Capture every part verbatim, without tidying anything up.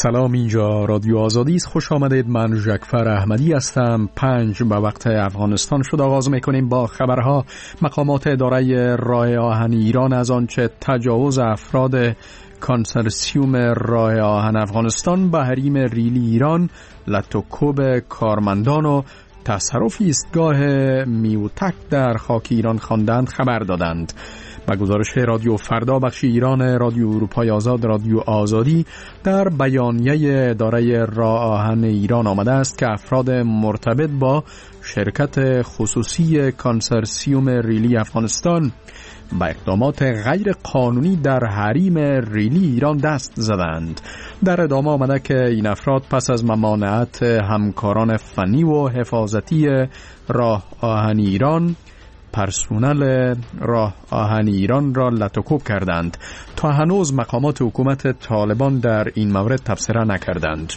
سلام، اینجا رادیو آزادی است. خوش آمدید. من ژکفر احمدی هستم. پنج به وقت افغانستان شد. آغاز میکنیم با خبرها. مقامات اداره راه آهن ایران از آنچه تجاوز افراد کنسرسیوم راه آهن افغانستان به حریم ریلی ایران، لتوکوب کارمندان و تصرف ایستگاه میوتک در خاک ایران خواندند خبر دادند. با گزارش رادیو فردا بخش ایران رادیو اروپای آزاد رادیو آزادی در بیانیه اداره راه آهن ایران آمده است که افراد مرتبط با شرکت خصوصی کنسرسیوم ریلی افغانستان با اقدامات غیر قانونی در حریم ریلی ایران دست زدند. در ادامه آمده که این افراد پس از ممانعت همکاران فنی و حفاظتی راه آهن ایران، پرسونل راه آهن ایران را لتوکوب کردند. تا هنوز مقامات حکومت طالبان در این مورد تبصره نکردند.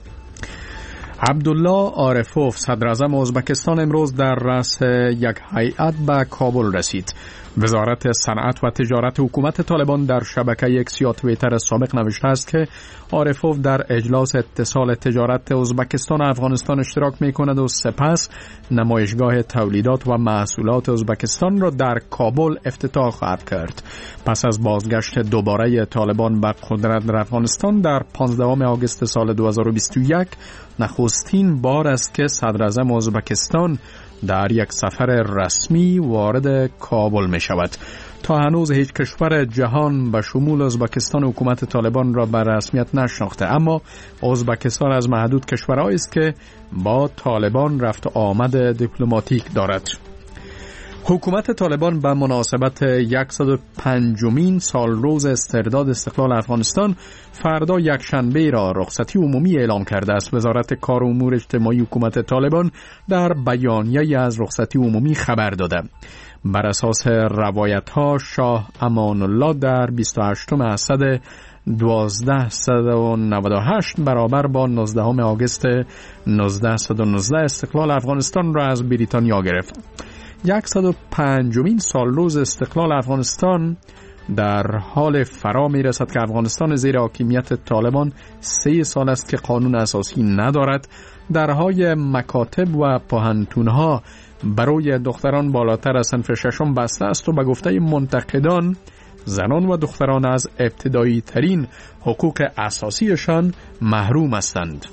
عبدالله عارفوف صدر اعظم ازبکستان امروز در رأس یک هیئت به کابل رسید. وزارت صنعت و تجارت حکومت طالبان در شبکه ایکس یا توییتر سابق نوشته است که عارفوف در اجلاس اتصال تجارت ازبکستان و افغانستان اشتراک می‌کند و سپس نمایشگاه تولیدات و محصولات ازبکستان را در کابل افتتاح خواهد کرد. پس از بازگشت دوباره طالبان به قدرت در افغانستان در پانزدهم آگوست سال دو هزار و بیست و یک، نخستین بار است که صدر اعظم ازبکستان در یک سفر رسمی وارد کابل می شود. تا هنوز هیچ کشور جهان به شمول ازبکستان حکومت طالبان را به رسمیت نشناخته، اما ازبکستان از محدود کشورهایی است که با طالبان رفت و آمد دیپلماتیک دارد. حکومت طالبان به مناسبت صد و پنجمین سالروز استرداد استقلال افغانستان فردا یکشنبه را رخصتی عمومی اعلام کرده است. وزارت کار و امور اجتماعی حکومت طالبان در بیانیه‌ای از رخصتی عمومی خبر داده. بر اساس روایت‌ها شاه امان الله در بیست و هشتم اسد هزار و دویست و نود و هشت برابر با نوزدهم آگوست هزار و نوزده صد و نوزده استقلال افغانستان را از بریتانیا گرفت. صد و پنجمین سالروز استقلال افغانستان در حال فرا می رسد که افغانستان زیر حاکمیت طالبان سه سال است که قانون اساسی ندارد. درهای مکاتب و پوهنتونها برای دختران بالاتر از صنف ششم بسته است و به گفته منتقدان زنان و دختران از ابتدایی ترین حقوق اساسیشان محروم هستند.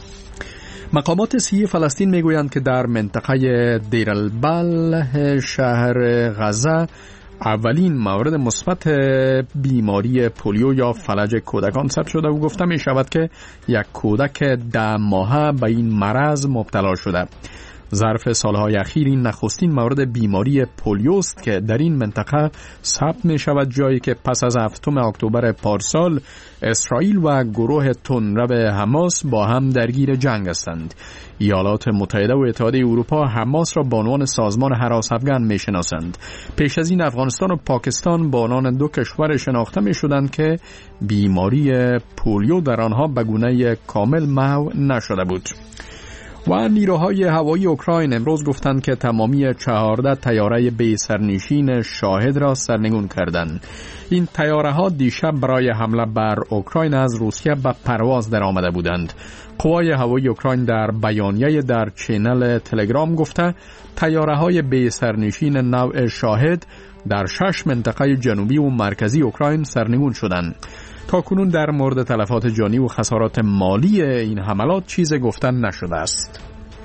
مقامات سی فلسطین میگویند که در منطقه دیر البلح شهر غزه اولین مورد مثبت بیماری پولیو یا فلج کودکان ثبت شده و گفته می شود که یک کودک ده ماهه به این مرض مبتلا شده. ظرف سالهای اخیر این نخستین مورد بیماری پولیوست که در این منطقه ثبت می شود، جایی که پس از هفتم اکتبر پارسال اسرائیل و گروه تندرو حماس با هم درگیر جنگ هستند. ایالات متحده و اتحادیه اروپا حماس را به عنوان سازمان هراس افغان می شناسند. پیش از این افغانستان و پاکستان با عنوان دو کشور شناخته می شدند که بیماری پولیو در آنها به گونه کامل محو نشده بود. و نیروهای هوایی اوکراین امروز گفتند که تمامی چهارده طیاره بی سرنشین شاهد را سرنگون کردند. این طیاره ها دیشب برای حمله بر اوکراین از روسیه به پرواز در آمده بودند. قوای هوایی اوکراین در بیانیه در چینل تلگرام گفته طیاره های بی سرنشین نوع شاهد در شش منطقه جنوبی و مرکزی اوکراین سرنگون شدند. تا کنون در مورد تلفات جانی و خسارات مالی این حملات چیز گفتن نشده است.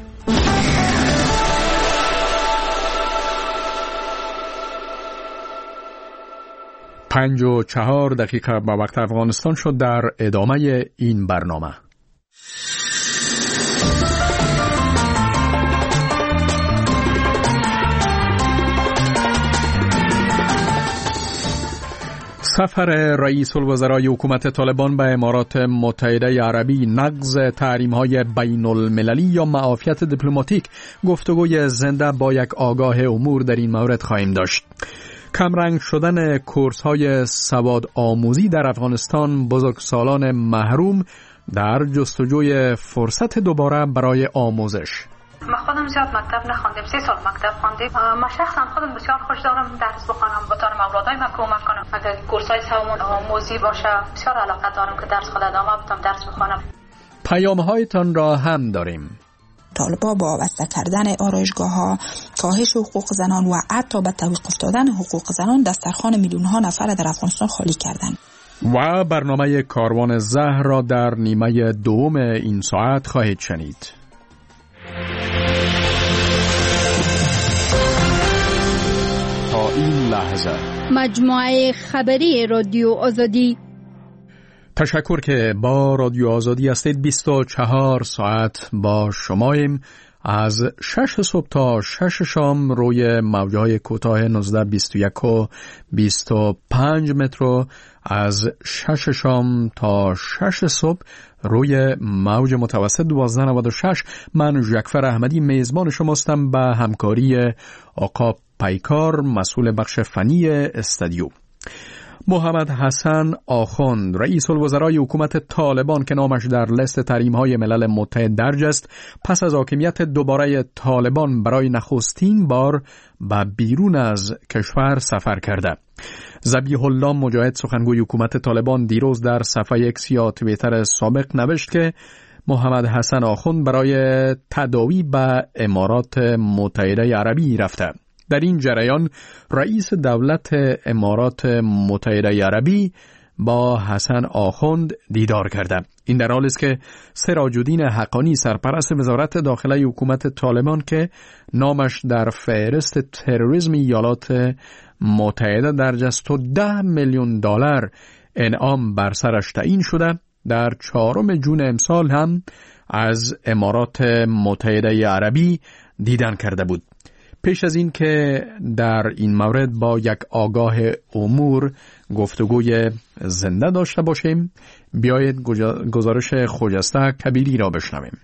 پنج و چهار دقیقه به وقت افغانستان شد. در ادامه این برنامه سفر رئیس الوزرای حکومت طالبان به امارات متحده عربی، نقض تحریم‌های بین المللی یا معافیت دیپلماتیک، گفتگوی زنده با یک آگاه امور در این مورد خواهیم داشت. کمرنگ شدن کورس‌های سواد آموزی در افغانستان، بزرگسالان محروم در جستجوی فرصت دوباره برای آموزش. ما خودم زیاد مکتب نخواندم، سه سال مکتب خواندیم. ما شخصا خودم بسیار خوش دارم درس بخونم، به طور اولادای ما کمک کنم. اگر کورسای سومون موزی باشه بسیار علاقه دارم که درس خود ادامه بدم، درس بخونم. پیام‌هایتان را هم داریم. طالبان با وابسته کردن آرایشگاه‌ها، کاهش حقوق زنان و حتی به توقف دادن حقوق زنان دسترخوان میلیون‌ها نفر در افغانستان خالی کردند. و برنامه کاروان زهر را در نیمه دوم این ساعت خواهید شنید. تا این لحظه مجموعه خبری رادیو آزادی. تشکر که با رادیو آزادی هستید. بیست و چهار ساعت با شماییم. از شش صبح تا شش شام روی موجهای کوتاه نوزده بیست و یک و بیست و پنج متر، از شش شام تا شش صبح روی موج متوسط دوازده نود و شش. من ژکفر احمدی میزبان شماستم به همکاری آقا پیکار مسئول بخش فنی استودیو. محمد حسن آخوند رئیس الوزرای حکومت طالبان که نامش در لیست تحریم‌های ملل متحد درج است، پس از حاکمیت دوباره طالبان برای نخستین بار به بیرون از کشور سفر کرده. ذبیح الله مجاهد سخنگوی حکومت طالبان دیروز در صفحه اکس یا توییتر سابق نوشت که محمد حسن آخوند برای تداوی به امارات متحده عربی رفته. در این جریان رئیس دولت امارات متحده عربی با حسن آخوند دیدار کرده. این در حالی است که سراج الدین حقانی سرپرست وزارت داخله حکومت طالبان که نامش در فهرست تروریسم ایالات متحده درج است و ده میلیون دلار انعام بر سرش تعیین شده، در چهارم جون امسال هم از امارات متحده عربی دیدن کرده بود. پیش از این که در این مورد با یک آگاه امور گفتگوی زنده داشته باشیم، بیایید گزارش خجسته کبیری را بشنویم.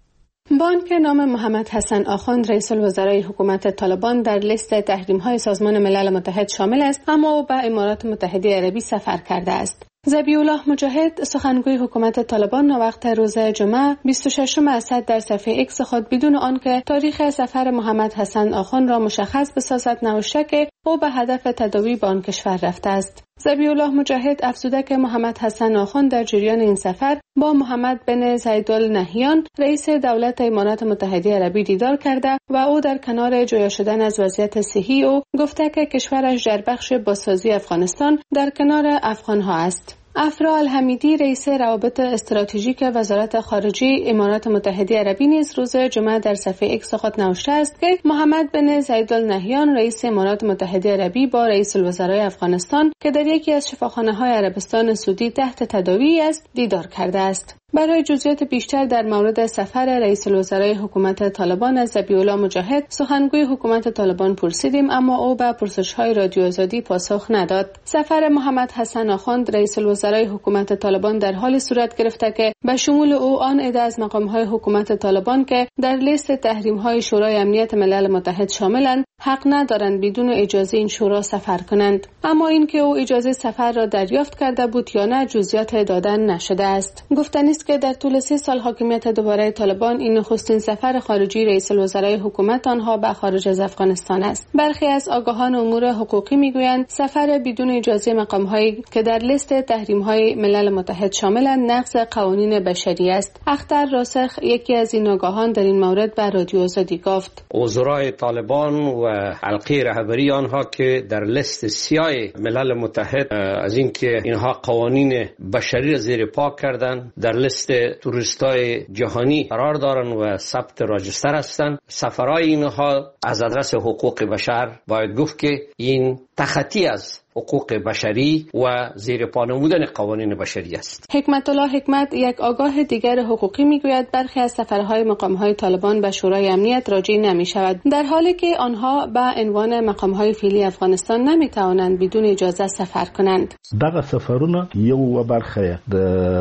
با آنکه نام محمد حسن آخوند رئیس الوزرای حکومت طالبان در لیست تحریم‌های سازمان ملل متحد شامل است، اما او به امارات متحده عربی سفر کرده است. ذبیح الله مجاهد سخنگوی حکومت طالبان وقت روز جمعه بیست و ششم اسد در صفحه اکس خود بدون آنکه تاریخ سفر محمد حسن آخوند را مشخص بسازد نوشته که او به هدف تداوی به آن کشور رفته است. ذبیح الله مجاهد افزوده که محمد حسن آخوند در جریان این سفر با محمد بن زاید آل نهیان رئیس دولت امارات متحده عربی دیدار کرده و او در کنار جویا شدن از وضعیت صحی او گفته که کشورش در بخش بازسازی افغانستان در کنار افغانها است. افرا الحمیدی رئیس روابط استراتژیک وزارت خارجه امارات متحده عربی نیز روز جمعه در صفحه اکس خود نوشته است که محمد بن زاید آل نهیان رئیس امارات متحده عربی با رئیس الوزرای افغانستان که در یکی از شفاخانه‌های عربستان سعودی تحت تداوی است دیدار کرده است. برای جزئیات بیشتر در مورد سفر رئیس الوزرای حکومت طالبان از ذبیح الله مجاهد سخنگوی حکومت طالبان پرسیدیم، اما او به پرسش‌های رادیو آزادی پاسخ نداد. سفر محمد حسن آخوند رئیس الوزرای حکومت طالبان در حال صورت گرفته که به شمول او آن عده از مقام‌های حکومت طالبان که در لیست تحریم‌های شورای امنیت ملل متحد شاملند حق ندارند بدون اجازه این شورا سفر کنند. اما اینکه او اجازه سفر را دریافت کرده بود یا نه جزئیات دادن نشده است. گفتنی است که در طول سه سال حاکمیت دوباره طالبان این نخستین سفر خارجی رئیس الوزرای حکومت آنها به خارج از افغانستان است. برخی از آگاهان امور حقوقی میگویند سفر بدون اجازه مقام‌هایی که در لیست تحریم‌های ملل متحد شاملند نقض قوانین بشری است. اختر راسخ یکی از این آگاهان در این مورد به رادیو آزادی گفت: وزرای طالبان و حلقه رهبری آنها که در لیست سیاه ملل متحد از اینکه اینها قوانین بشری را زیر پا کردند، در لیست توریستای جهانی قرار دارند و ثبت راجستر هستند، سفرهای اینها از آدرس حقوق بشر باید گفت که این تخطی از حقوق بشری و زیر پا نمودن قوانین بشری است. حکمت الله حکمت یک آگاه دیگر حقوقی میگوید برخی از سفرهای مقامهای طالبان به شورای امنیت راجع نمی شود، در حالی که آنها به عنوان مقامهای فعلی افغانستان نمی توانند بدون اجازه سفر کنند. دغه سفرونه یو برخه د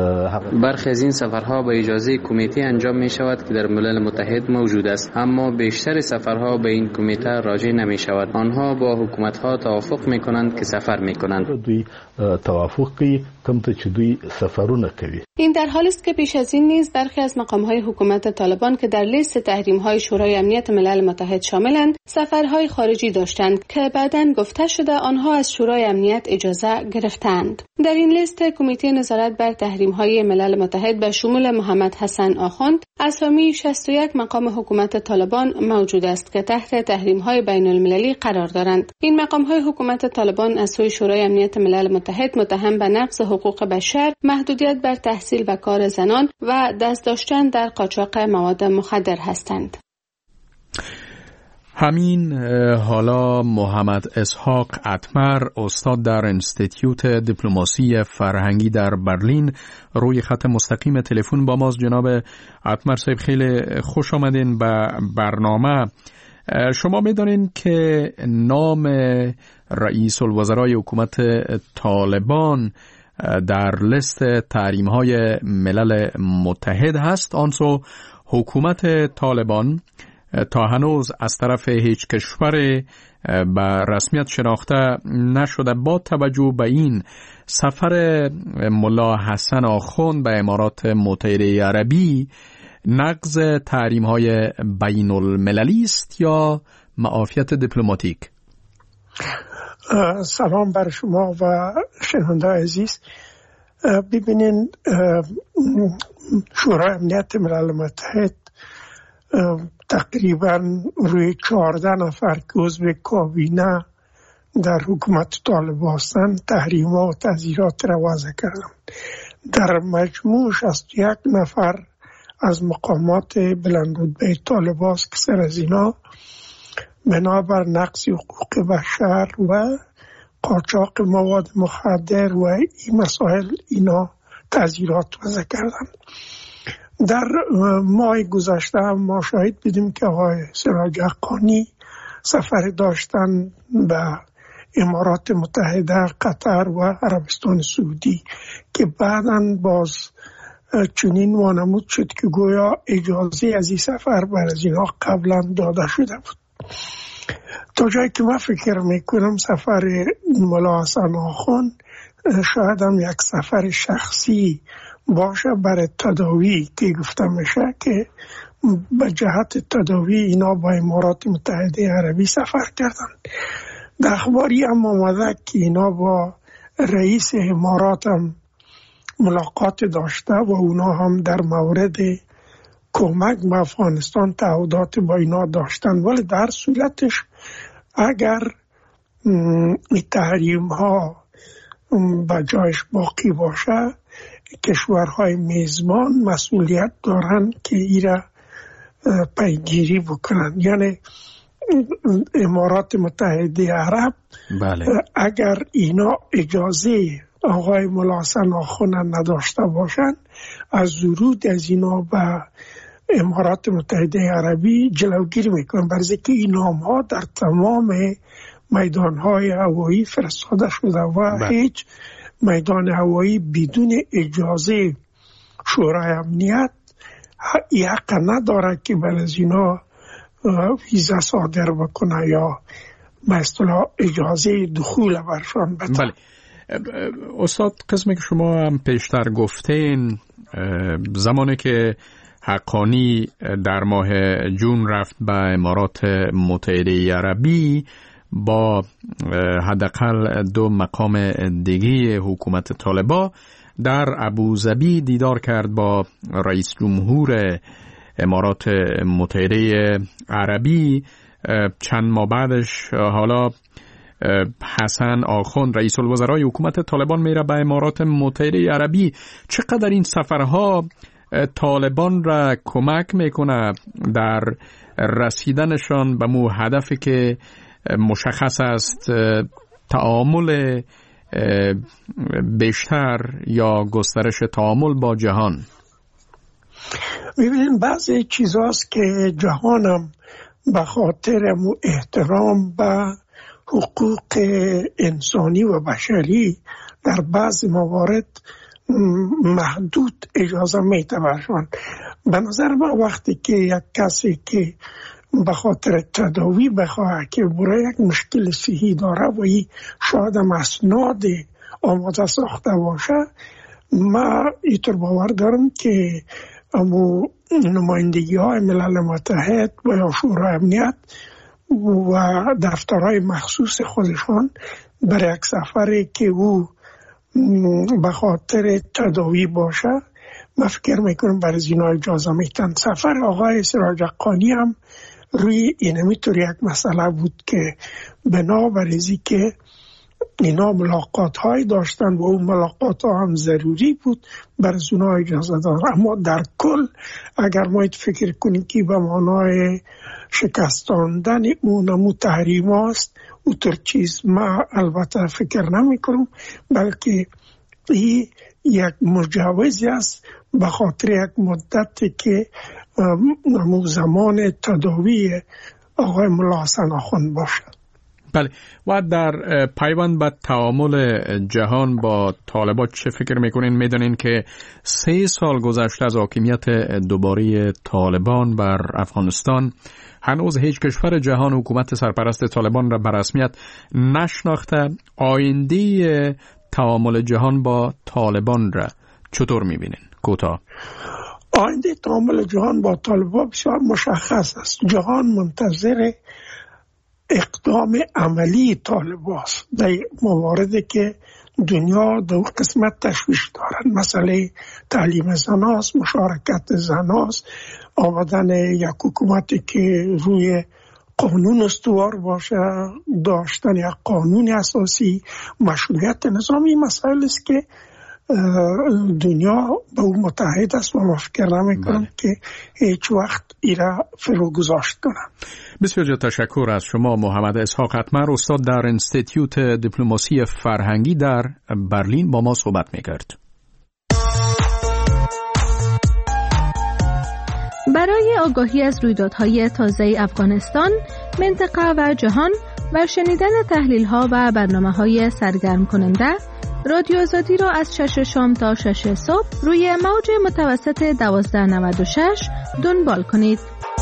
برخی از این سفرها به اجازه کمیته انجام می شود که در ملل متحد موجود است، اما بیشتر سفرها به این کمیته راجع نمی شود. آنها با حکومت‌ها توافق می کنند که سفر سفر میکنند. دوی توافقی کم ته چې دوی سفرونه کوي. این در حالی است که پیش از این نیز برخی از مقام‌های حکومت طالبان که در لیست تحریم‌های شورای امنیت ملل متحد شاملند سفرهای خارجی داشتند که بعداً گفته شده آنها از شورای امنیت اجازه گرفتند. در این لیست کمیته نظارت بر تحریم‌های ملل متحد به شمول محمد حسن آخوند اسامی شصت و یک مقام حکومت طالبان موجود است که تحت تحریم‌های بین‌المللی قرار دارند. این مقام‌های حکومت طالبان از سوی شورای امنیت ملل متحد متهم به نقض حقوق بشر، محدودیت بر تحصیل و کار زنان و دست داشتن در قاچاق مواد مخدر هستند. همین حالا محمد اسحاق اتمر استاد در انستیتیوت دیپلماسی فرهنگی در برلین روی خط مستقیم تلفن با ماست. جناب اتمر صاحب خیلی خوش آمدین به برنامه. شما می‌دانید که نام رئیس الوزرای حکومت طالبان در لیست تحریم‌های ملل متحد هست، آنسو حکومت طالبان تا هنوز از طرف هیچ کشور به رسمیت شناخته نشده. با توجه به این سفر ملا حسن آخوند به امارات متحده عربی نقض تحریم‌های بین المللی است یا معافیت دیپلماتیک؟ سلام بر شما و شنونده عزیز. ببینین شورای امنیت ملل متحد تقریبا روی چهارده نفر که عضو کابینه در حکومت طالبان هستند تحریم‌ها و تعزیرات را وضع کردند. در مجموع شصت و یک نفر از مقامات بلندرتبه طالبان است که سر از اینا بنابر نقض حقوق بشر و قاچاق مواد مخدر و این مسائل اینا تعزیرات وضع کردن. در ماه گذشته هم ما شاهد بودیم که آقای سراج حقانی سفر داشتن به امارات متحده، قطر و عربستان سعودی که بعداً باز چنین وانمود شد که گویا اجازه از این سفر بر از اینها قبلا داده شده بود. تا جایی که من فکر میکنم سفر ملا حسن آخوند شاید هم یک سفر شخصی باشه برای تداوی که گفته میشه که به جهت تداوی اینا با امارات متحده عربی سفر کردن. در اخباری هم آمده که اینا با رئیس امارات هم ملاقات داشته و اونا هم در مورد کمک به افغانستان تعهدات با اینا داشتن، ولی در صورتش اگر این تحریم ها به جایش باقی باشه کشورهای میزبان مسئولیت دارن که ایره پیگیری بکنن. یعنی امارات متحده عرب بله. اگر اینا اجازه آقای ملا حسن آخوند نداشته باشن از ورود از اینا به امارات متحده عربی جلوگیری میکنن، برای که این نام ها در تمام میدان های هوایی فرستاده شده و بله. هیچ میدان هوایی بدون اجازه شورای امنیت حق نداره که بر از اینا ویزا صادر بکنه یا به اصطلاح اجازه دخول برشان بده. بله. استاد، قسمی که شما هم پیشتر گفتین زمانی که حقانی در ماه جون رفت به امارات متحده عربی با حداقل دو مقام دیگه حکومت طالبان در ابوظبی دیدار کرد با رئیس جمهور امارات متحده عربی. چند ماه بعدش حالا حسن آخوند رئیس الوزرای حکومت طالبان میره به امارات متحده عربی. چقدر این سفرها طالبان را کمک میکنه در رسیدنشان به مو هدفی که مشخص است، تعامل بیشتر یا گسترش تعامل با جهان؟ ببینید بعضی چیزاست که جهانم به خاطر احترام به حقوق انسانی و بشری در بعض موارد محدود اجازه میده برشان. به نظر من وقتی که یک کسی که به خاطر تداوی بخواه که برای یک مشکل صحی داره و ای شاید مسناد آماده ساخته باشه، ما اینطور باور دارم که امو نمایندگی های ملل متحد و یا شورای امنیت و دفترهای مخصوص خودشان برای یک سفری که او به خاطر تداوی باشه، من فکر میکنم برای اینا اجازه میتن. سفر آقای سراج حقانی هم روی اینمی طور یک مسئله بود که بنابراین که اینا ملاقات های داشتن و اون ملاقات ها هم ضروری بود برای اونا اجازه دار. اما در کل اگر ما فکر کنیم که به معنای شکستاندن اونمو تحریم هاست، اونطور چیز ما البته فکر نمی کنم، بلکه این یک مجوزی است به خاطر یک مدتی که زمان تداوی آقای ملا حسن آخوند باشه. بله، و در پیوند به تعامل جهان با طالبان چه فکر میکنین؟ میدونین که سه سال گذشته از حاکمیت دوباره طالبان بر افغانستان، هنوز هیچ کشور جهان حکومت سرپرست طالبان را به رسمیت نشناخته. آینده تعامل جهان با طالبان را چطور میبینین؟ کوتاه. آینده تعامل جهان با طالبان بسیار مشخص است. جهان منتظر اقدام عملی طالبان است در مواردی که دنیا دو قسمت تشویش دارند. مسئله تعلیم زناست، مشارکت زناست، آمدن یک حکومتی که روی قانون استوار باشه، داشتن یک قانون اساسی، مشروعیت نظامی، مسائل است که دنیا به اون متحد است و ما فکر نمی‌کنم که هیچ وقت ایرا فرو گذاشت کنم. بسیار تشکر از شما محمد اسحاق اتمر، استاد در انستیتیوت دیپلماسی فرهنگی در برلین با ما صحبت می‌کرد. برای آگاهی از رویدادهای تازه افغانستان، منطقه و جهان و شنیدن تحلیل‌ها و برنامه‌های سرگرم کننده، رادیو آزادی را از شش شام تا شش صبح روی موج متوسط دوازده نود و شش دنبال کنید.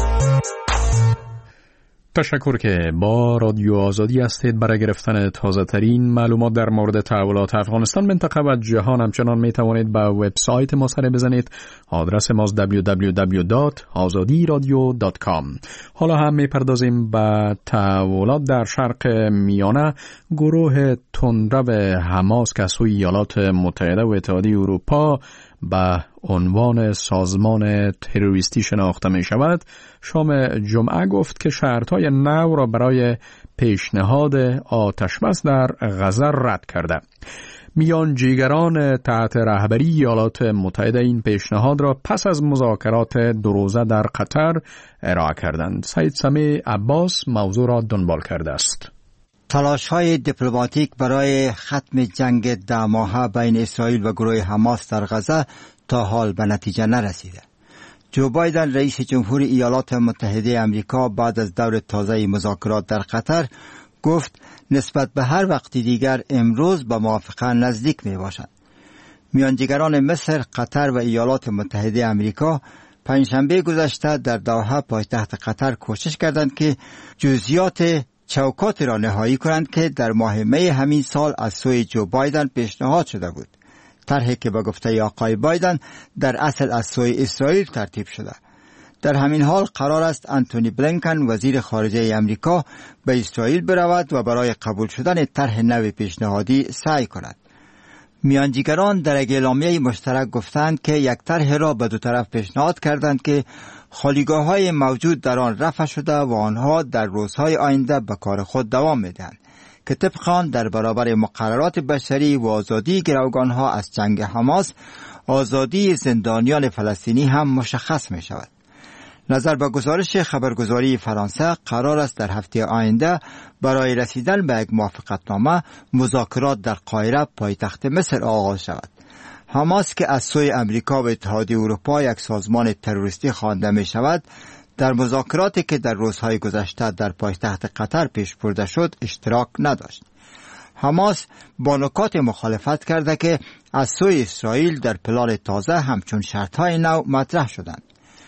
تشکر که با رادیو آزادی هستید. برای گرفتن تازه ترین معلومات در مورد تحولات افغانستان، منطقه و جهان همچنان می توانید به وبسایت ما سر بزنید. آدرس ما دبلیو دبلیو دبلیو دات آزادی رادیو دات کام. حالا هم می پردازیم به تحولات در شرق میانه. گروه تندرو حماس که از سوی ایالات متحده و اتحادیه اروپا به عنوان سازمان تروریستی شناخته می شود، شام جمعه گفت که شرطهای نو را برای پیشنهاد آتشبس در غزه رد کرده. میانجیگران تحت رهبری ایالات متحده این پیشنهاد را پس از مذاکرات دو روزه در قطر ارائه کردند. سید سمیع عباس موضوع را دنبال کرده است. تلاش‌های دیپلماتیک برای ختم جنگ ده ماهه بین اسرائیل و گروه حماس در غزه تا حال به نتیجه نرسیده. جو بایدن رئیس جمهور ایالات متحده آمریکا بعد از دور تازه مذاکرات در قطر گفت نسبت به هر وقت دیگر امروز به موافقه نزدیک می باشد. میانجیگران مصر، قطر و ایالات متحده آمریکا پنجشنبه گذشته در دوحه پایتخت قطر کوشش کردند که جزئیات چوکات را نهایی کنند که در ماه می همین سال از سوی جو بایدن پیشنهاد شده بود. طرحی که به گفته آقای بایدن در اصل از سوی اسرائیل ترتیب شده. در همین حال قرار است انتونی بلینکن وزیر خارجه آمریکا به اسرائیل برود و برای قبول شدن طرح نو پیشنهادی سعی کند. میانجیگران در یک اعلامیه مشترک گفتند که یک طرح را به دو طرف پیشنهاد کردند که خالیگاه‌های موجود در آن رفع شده و آنها در روزهای آینده به کار خود دوام می‌دهند که طبق آن در برابر مقررات بشری و آزادی گروگان‌ها از جنگ حماس، آزادی زندانیان فلسطینی هم مشخص می‌شود. نظر به گزارش خبرگزاری فرانسه قرار است در هفته آینده برای رسیدن به یک موافقتنامه مذاکرات در قاهره پایتخت مصر آغاز شود. حماس که از سوی امریکا و اتحادیه اروپا یک سازمان تروریستی خوانده می شود، در مذاکراتی که در روزهای گذشته در پایتخت قطر پیش برده شد اشتراک نداشت. حماس با نکات مخالفت کرده که از سوی اسرائیل در پلان تازه همچون شرطهای نو مطرح شدند.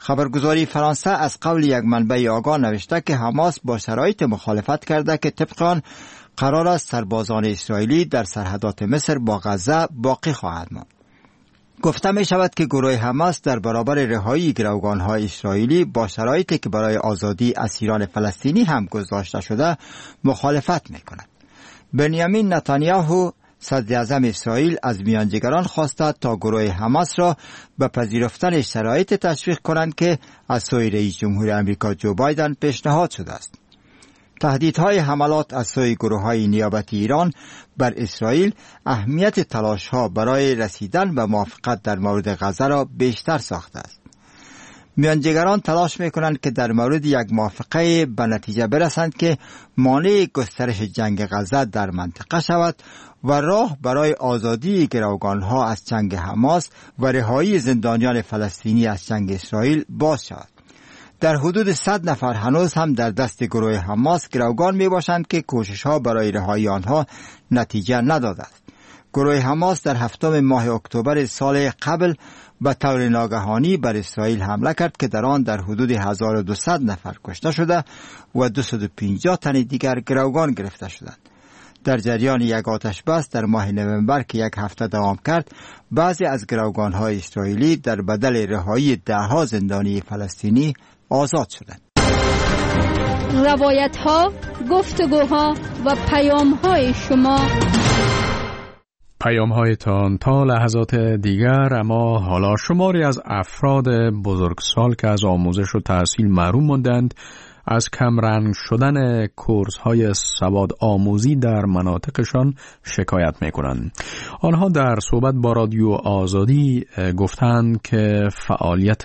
خبرگزاری فرانسه از قول یک منبع آگاه نوشته که حماس با شرایط مخالفت کرده که طبق آن قرار است سربازان اسرائیلی در سرحدات مصر با غزه باقی خواهد ماند. گفته می شود که گروه حماس در برابر رهایی گروگان‌های اسرائیلی با شرایطی که برای آزادی اسیران فلسطینی هم گذاشته شده مخالفت می کند. بنیامین نتانیاهو صدر اعظم اسرائیل از میانجیگران خواسته تا گروه حماس را به پذیرفتن شرایط تشویق کنند که از سوی رئیس جمهور آمریکا جو بایدن پیشنهاد شده است. تهدیدهای حملات از سوی گروه‌های نیابتی ایران بر اسرائیل اهمیت تلاش‌ها برای رسیدن به موافقت در مورد غزه را بیشتر ساخته است. میانجیگران تلاش می‌کنند که در مورد یک موافقه به نتیجه برسند که مانع گسترش جنگ غزه در منطقه شود و راه برای آزادی گروگان‌ها از جنگ حماس و رهایی زندانیان فلسطینی از جنگ اسرائیل باز شود. در حدود صد نفر هنوز هم در دست گروه حماس گروگان می باشند که کوشش‌ها برای رهایی آنها نتیجه نداده است. گروه حماس در هفتم ماه اکتبر سال قبل به طور ناگهانی بر اسرائیل حمله کرد که در آن در حدود هزار و دویست نفر کشته شده و دویست و پنجاه تن دیگر گروگان گرفته شدند. در جریان یک آتش بس در ماه نوامبر که یک هفته دوام کرد، بعضی از گروگان‌های اسرائیلی در بدل رهایی ده‌ها زندانی فلسطینی آزاد شدند. روایت‌ها، گفتگوها و پیام‌های شما. پیام‌هایتان تا لحظات دیگر. اما حالا شماری از افراد بزرگسال که از آموزش و تحصیل محروم ماندند از کمرنگ شدن کورس‌های سواد آموزی در مناطقشان شکایت می‌کنند. آنها در صحبت با رادیو آزادی گفتند که فعالیت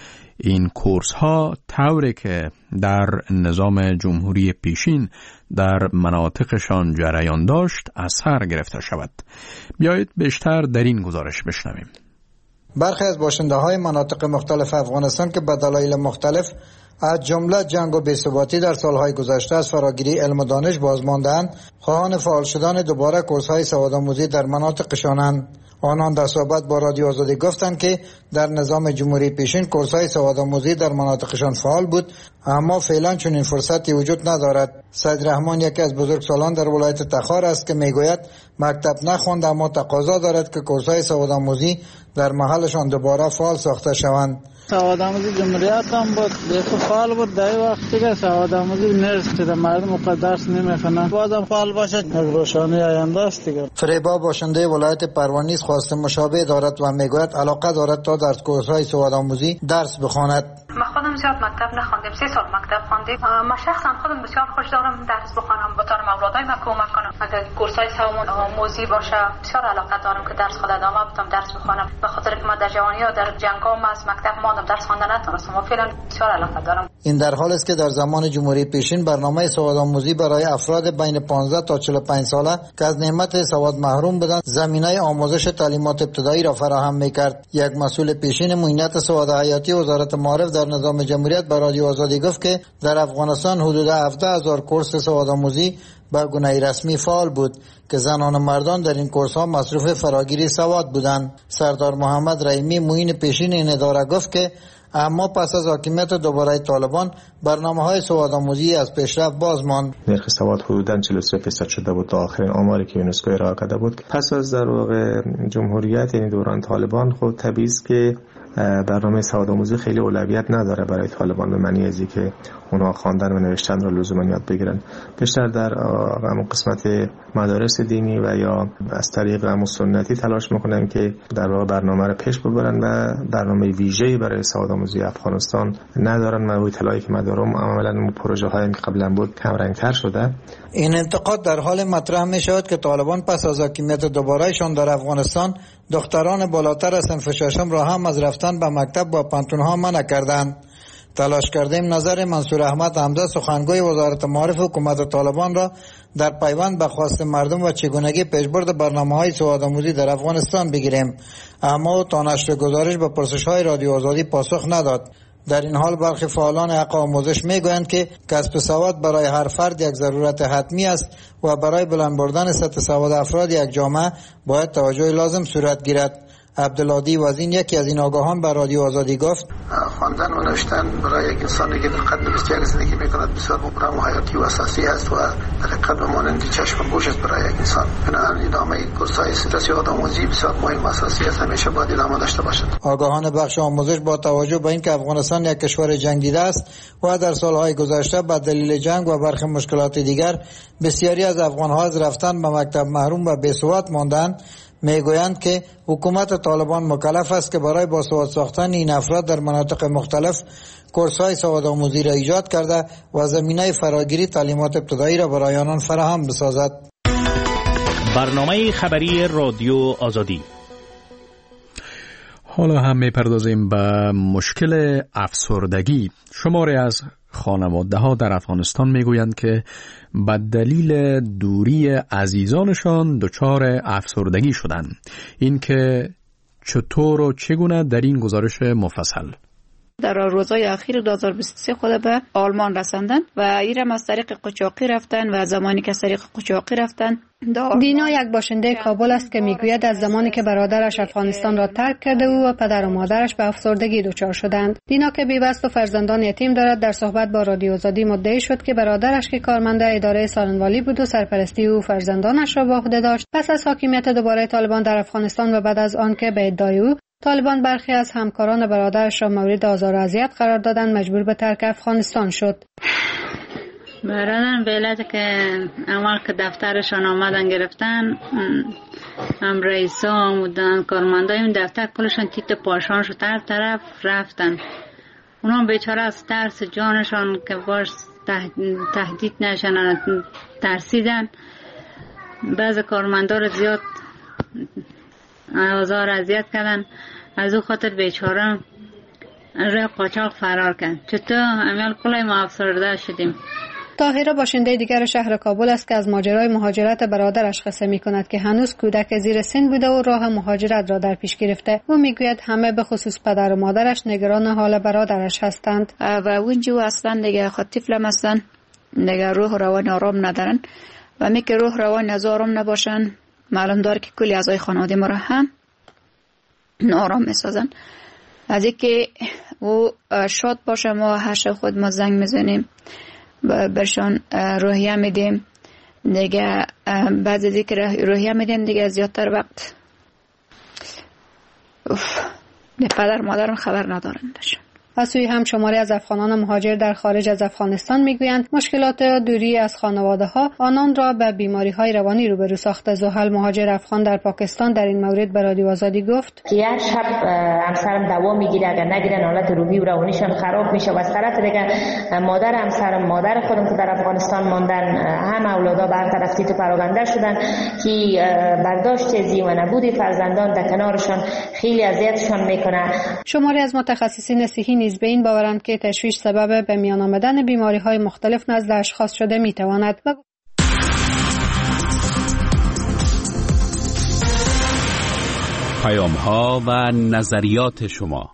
این کورس ها طوری که در نظام جمهوری پیشین در مناطقشان جریان داشت اثر گرفته شود. بیایید بیشتر در این گزارش بشنویم. برخی از باشنده های مناطق مختلف افغانستان که به دلایل مختلف از جمله جنگ و بی‌ثباتی در سالهای گذشته از فراگیری علم و دانش باز مانده‌اند، خواهان فعال شدن دوباره کورس‌های سوادآموزی در مناطقشانند. آنان در صحبت با رادیو آزادی گفتند که در نظام جمهوری پیشین کورس‌های سوادآموزی در مناطقشان فعال بود، اما فعلا چنین فرصتی وجود ندارد. سید رحمان یکی از بزرگسالان در ولایت تخار است که میگوید مکتب نخواند اما تقاضا دارد که کورس‌های سوادآموزی در محلشان دوباره فعال ساخته شوند. سوادآموزی جمهوریت هم بود، دیگه فعال بود. در وقتی که سوادآموزی نیست که مردم مقدس نمیخونن، بازم فعال باشد، یک روشنی آینده است دیگه. فریبا باشنده ولایت پروانیز خواست مشابه دارد و میگوید علاقه دارد تا در کورس‌های سوادآموزی درس بخواند. من خودم زیاد مکتب نخواندم، سه سال مکتب خواندم. من شخصا خودم بسیار خوش دارم درس بخوانم، به طور اولادای من کمک کنم. اگر کورس‌های سوادآموزی باشه بسیار علاقه دارم که درس خود ادامه بدم، درس بخوانم. به خاطر که من در جوانی ها در جنگام از مکتب ماندم، درس خواندن نتونستم و فعلا بسیار علاقه دارم. این در حالی است که در زمان جمهوری پیشین برنامه سوادآموزی برای افراد بین پانزده تا چهل و پنج ساله که از نعمت سواد محروم بودند زمینه آموزش تعلیمات ابتدایی را فراهم می‌کرد. یک مسئول پیشین معینت سواد حیاتی وزارت معارف در نظام جمهوریت به رادیو آزادی گفت که در افغانستان حدود هفده هزار کورس سوادآموزی به گونه رسمی فعال بود که زنان و مردان در این کورس ها مصروف فراگیری سواد بودند. سردار محمد رحیمی معین پیشین این اداره گفت که اما پس از حاکمیت دوباره طالبان برنامه‌های سوادآموزی از پیشرفت باز ماند. نرخ سواد حدوداً چهل و سه درصد شده بود تا آخرین آماری که یونسکو ارائه کرده بود. پس از در واقع جمهوریت یعنی دوران طالبان خود طبیعی است که برنامه سوادآموزی خیلی اولویت نداره برای طالبان، به معنی ازی که اونها خواندن و نوشتن رو لزوما یاد بگیرن. بیشتر در همون قسمت مدارس دینی و یا از طریق همون سنتی تلاش میکنن که در واقع برنامه رو پیش ببرن و برنامه ویژه‌ای برای سوادآموزی افغانستان ندارن. من اطلاعی که مدارم عملاً پروژه هایی که قبلا بود کم رنگ‌تر شده. این انتقاد در حال مطرح می شود که طالبان پس از حاکمیت دوبارهشان در افغانستان دختران بالاتر از صنف ششم را هم از رفتن به مکتب و پانتون‌ها منع کردند. تلاش کردیم نظر منصور احمد حمده سخنگوی وزارت معارف حکومت طالبان را در پیوند به خواست مردم و چگونگی پیشبرد برنامه‌های سوادآموزی در افغانستان بگیریم، اما تا نشر گزارش به پرسش‌های رادیو آزادی پاسخ نداد. در این حال برخی فعالان حق آموزش میگویند که کسب سواد برای هر فرد یک ضرورت حتمی است و برای بلند بردن سطح سواد افراد یک جامعه باید توجه لازم صورت گیرد. عبدالعادی وزین یکی از این آگاهان به رادیو آزادی گفت خواندن و نوشتن برای یک انسانی که در قدم بیست و یک زندگی میکند بسیار مبرم و حیاتی و اساسی است و در قدم مانند چشم و گوش است برای یک انسان. بنابراین ادامه کورس‌های سپس یادآموزی بسیار مهم و اساسی است، همیشه باید ادامه داشته باشد. آگاهان بخش آموزش با توجه به اینکه افغانستان یک کشور جنگ دیده است و در سالهای گذشته به دلیل جنگ و برخی مشکلات دیگر بسیاری از افغان‌ها از رفتن به مکتب محروم و بی‌سواد ماندند، میگویند که حکومت طالبان مکلف است که برای باسواد ساختن این افراد در مناطق مختلف کورس‌های سوادآموزی را ایجاد کرده و زمینه فراگیری تعلیمات ابتدایی را برای آنان فراهم بسازد. برنامه خبری رادیو آزادی. حالا هم میپردازیم به مشکل افسردگی. شماری از خانواده ها در افغانستان میگویند که به دلیل دوری عزیزانشان دچار افسردگی شدند. این که چطور و چگونه در این گزارش مفصل. در روزهای اخیر دو هزار و بیست و سه خود به آلمان رساندن و ایرم از طریق قاچاقی رفتن و زمانی که از طریق قاچاقی رفتن. دینا یک باشنده کابل است که میگوید از زمانی که برادرش افغانستان را ترک کرده او و پدر و مادرش به افسردگی دچار شدند. دینا که بی‌وست و فرزندان یتیم دارد در صحبت با رادیو آزادی مدعی شد که برادرش که کارمند اداره سالن‌والی بود و سرپرستی او فرزندانش را به عهده داشت، پس از حاکمیت دوباره طالبان در افغانستان و بعد از آنکه به ادعای او طالبان برخی از همکاران برادرش را مورد آزار و اذیت قرار دادند، مجبور به ترک افغانستان شد. برادرم به علت که اول که دفترشان آمدن گرفتن، هم رئیسا آمودن، کارمندای این دفتر کلشان تیت پاشان شد، هر طرف رفتن. اونا بیچاره از ترس جانشان که باش تهدید نشن ترسیدن. بعض کارمندا رو زیاد آزار اذیت کردن، از او خاطر بیچاره روی قاچاق فرار کرد. چطور امیال کلای ما افسرده شدیم. طاهره باشنده دیگر شهر کابل است که از ماجرای مهاجرت برادرش قصه می کند که هنوز کودک زیر سن بوده و راه مهاجرت را در پیش گرفته. او میگوید همه به خصوص پدر و مادرش نگران حال برادرش هستند و اونجا اصلا دیگه خود طفلم هستن، دیگه روح روان آرام ندارن و می که روح روان از آرام نباشن معلوم داره که کلی اعضای خانواده ما را هم ناآرام میسازن. از اینکه او شاد باشه ما هر شب خود ما زنگ میزنیم برشان روحیه میدیم، دیگه بعد از اینکه روحیه میدیم دیگه زیادتر وقت پدر مادرم خبر ندارندشون. از سوی هم شماری از افغانان مهاجر در خارج از افغانستان میگویند مشکلات دوری از خانواده ها آنان را به بیماری های روانی روبرو ساخته. زحل مهاجر افغان در پاکستان در این مورد به رادیو آزادی گفت که یک شب همسرم دوا میگیره، اگر نگیرن حالت روحی و روانیشان خراب میشه و از طرف دیگه مادر همسرم مادر خودم که در افغانستان ماندن هم اولادا به هر طرف تیت و پراگنده شدن که برداشت زی و نبودی فرزندان در کنارشان خیلی اذیتشان میکنه. شماری از متخصصین صحی نیز به این باورند که تشویش سبب به میان آمدن بیماری‌های مختلف نزد اشخاص شده می‌تواند. و پیام‌ها و نظریات شما.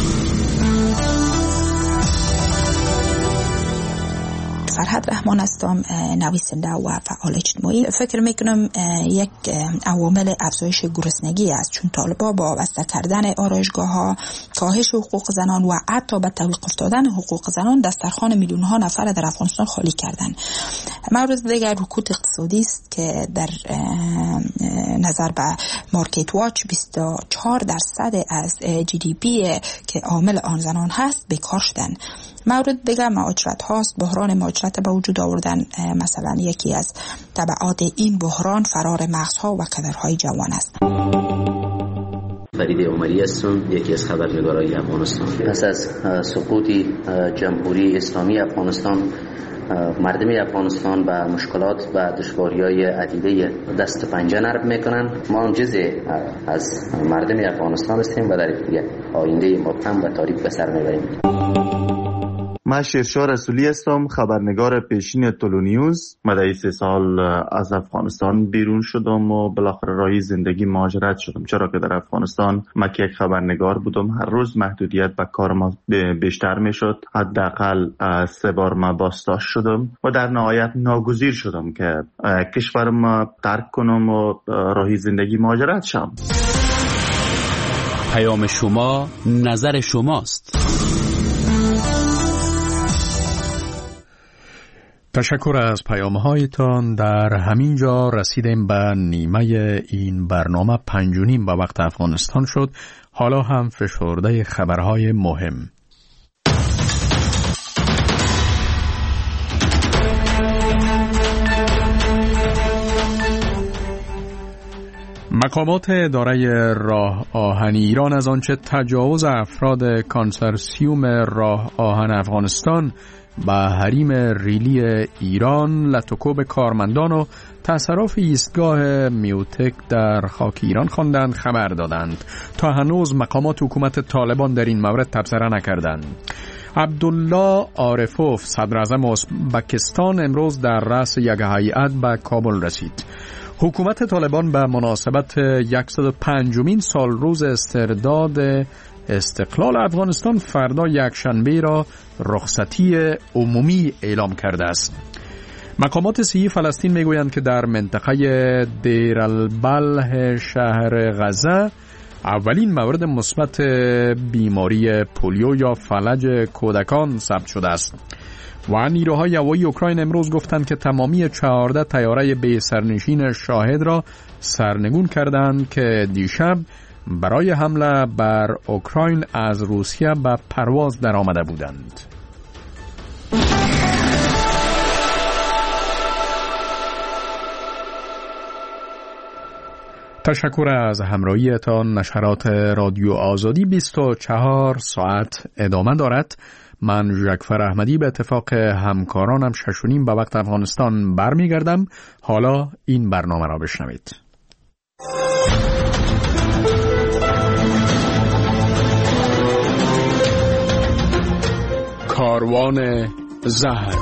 فرهاد رحمان هستم، نویسنده و فعال اجتماعی. فکر میکنم یک عوامل افزایش گرسنگی است، چون طالبان با وابسته کردن آرایشگاه‌ها، کاهش حقوق زنان و حتی به توقف دادن حقوق زنان دسترخوان میلیون ها نفر در افغانستان خالی کردند. مورد دیگر رکود اقتصادی است که در نظر به مارکت واچ بیست و چهار درصد از جی دی پی که عامل آن زنان هست بیکار شدند. مورد دیگر مهاجرت هاست. بحران مهاجرت به وجود آوردن، مثلا یکی از تبعات این بحران فرار مغزها و کدرهای جوان است. فرید عمری هستم، یکی از خبرنگارای افغانستان. پس از سقوط جمهوری اسلامی افغانستان، مردم افغانستان با مشکلات و دشواری‌های عدیده دست و پنجه نرم میکنن. ما هم جزء از مردم افغانستان هستیم و در یک آینده مبهم و تاریک به سر میبریم. من شیرشاه رسولی هستم، خبرنگار پیشین تولو نیوز. من سه سال از افغانستان بیرون شدم و بالاخره راهی زندگی مهاجرت شدم، چرا که در افغانستان من که یک خبرنگار بودم، هر روز محدودیت به کار ما بیشتر میشد. حداقل سه بار من بازداشت شدم و در نهایت ناگزیر شدم که کشورم ترک کنم و راهی زندگی مهاجرت شم. پیام شما نظر شماست. تشکر از پیام‌هایتان. در همین جا رسیدیم به نیمه این برنامه. پنج و نیم به وقت افغانستان شد. حالا هم فشرده خبرهای مهم. مقامات اداره راه آهن ایران از آنچه تجاوز افراد کانسورسیوم راه آهن افغانستان به حریم ریلی ایران، لطوکوب کارمندان و تصرف ایستگاه میوتک در خاک ایران خواندند خبر دادند. تا هنوز مقامات حکومت طالبان در این مورد تبصره نکردند. عبدالله عارفوف صدر اعظم ازبکستان امروز در رأس یک هیئت به کابل رسید. حکومت طالبان به مناسبت صد و پنجمین سال روز استرداد استقلال افغانستان فردا یکشنبه را رخصتی عمومی اعلام کرده است. مقامات صحی فلسطین میگویند که در منطقه دیر البلح شهر غزه اولین مورد مثبت بیماری پولیو یا فلج کودکان ثبت شده است. و نیروهای هوایی اوکراین امروز گفتند که تمامی چهارده طیاره بی سرنشین شاهد را سرنگون کردند که دیشب برای حمله بر اوکراین از روسیه به پرواز در آمده بودند. تشکر از همراهیتان. نشرات رادیو آزادی بیست و چهار ساعت ادامه دارد. من ژکفر احمدی به اتفاق همکارانم شش و نیم به وقت افغانستان برمیگردم. حالا این برنامه را بشنوید. کاروان زهر.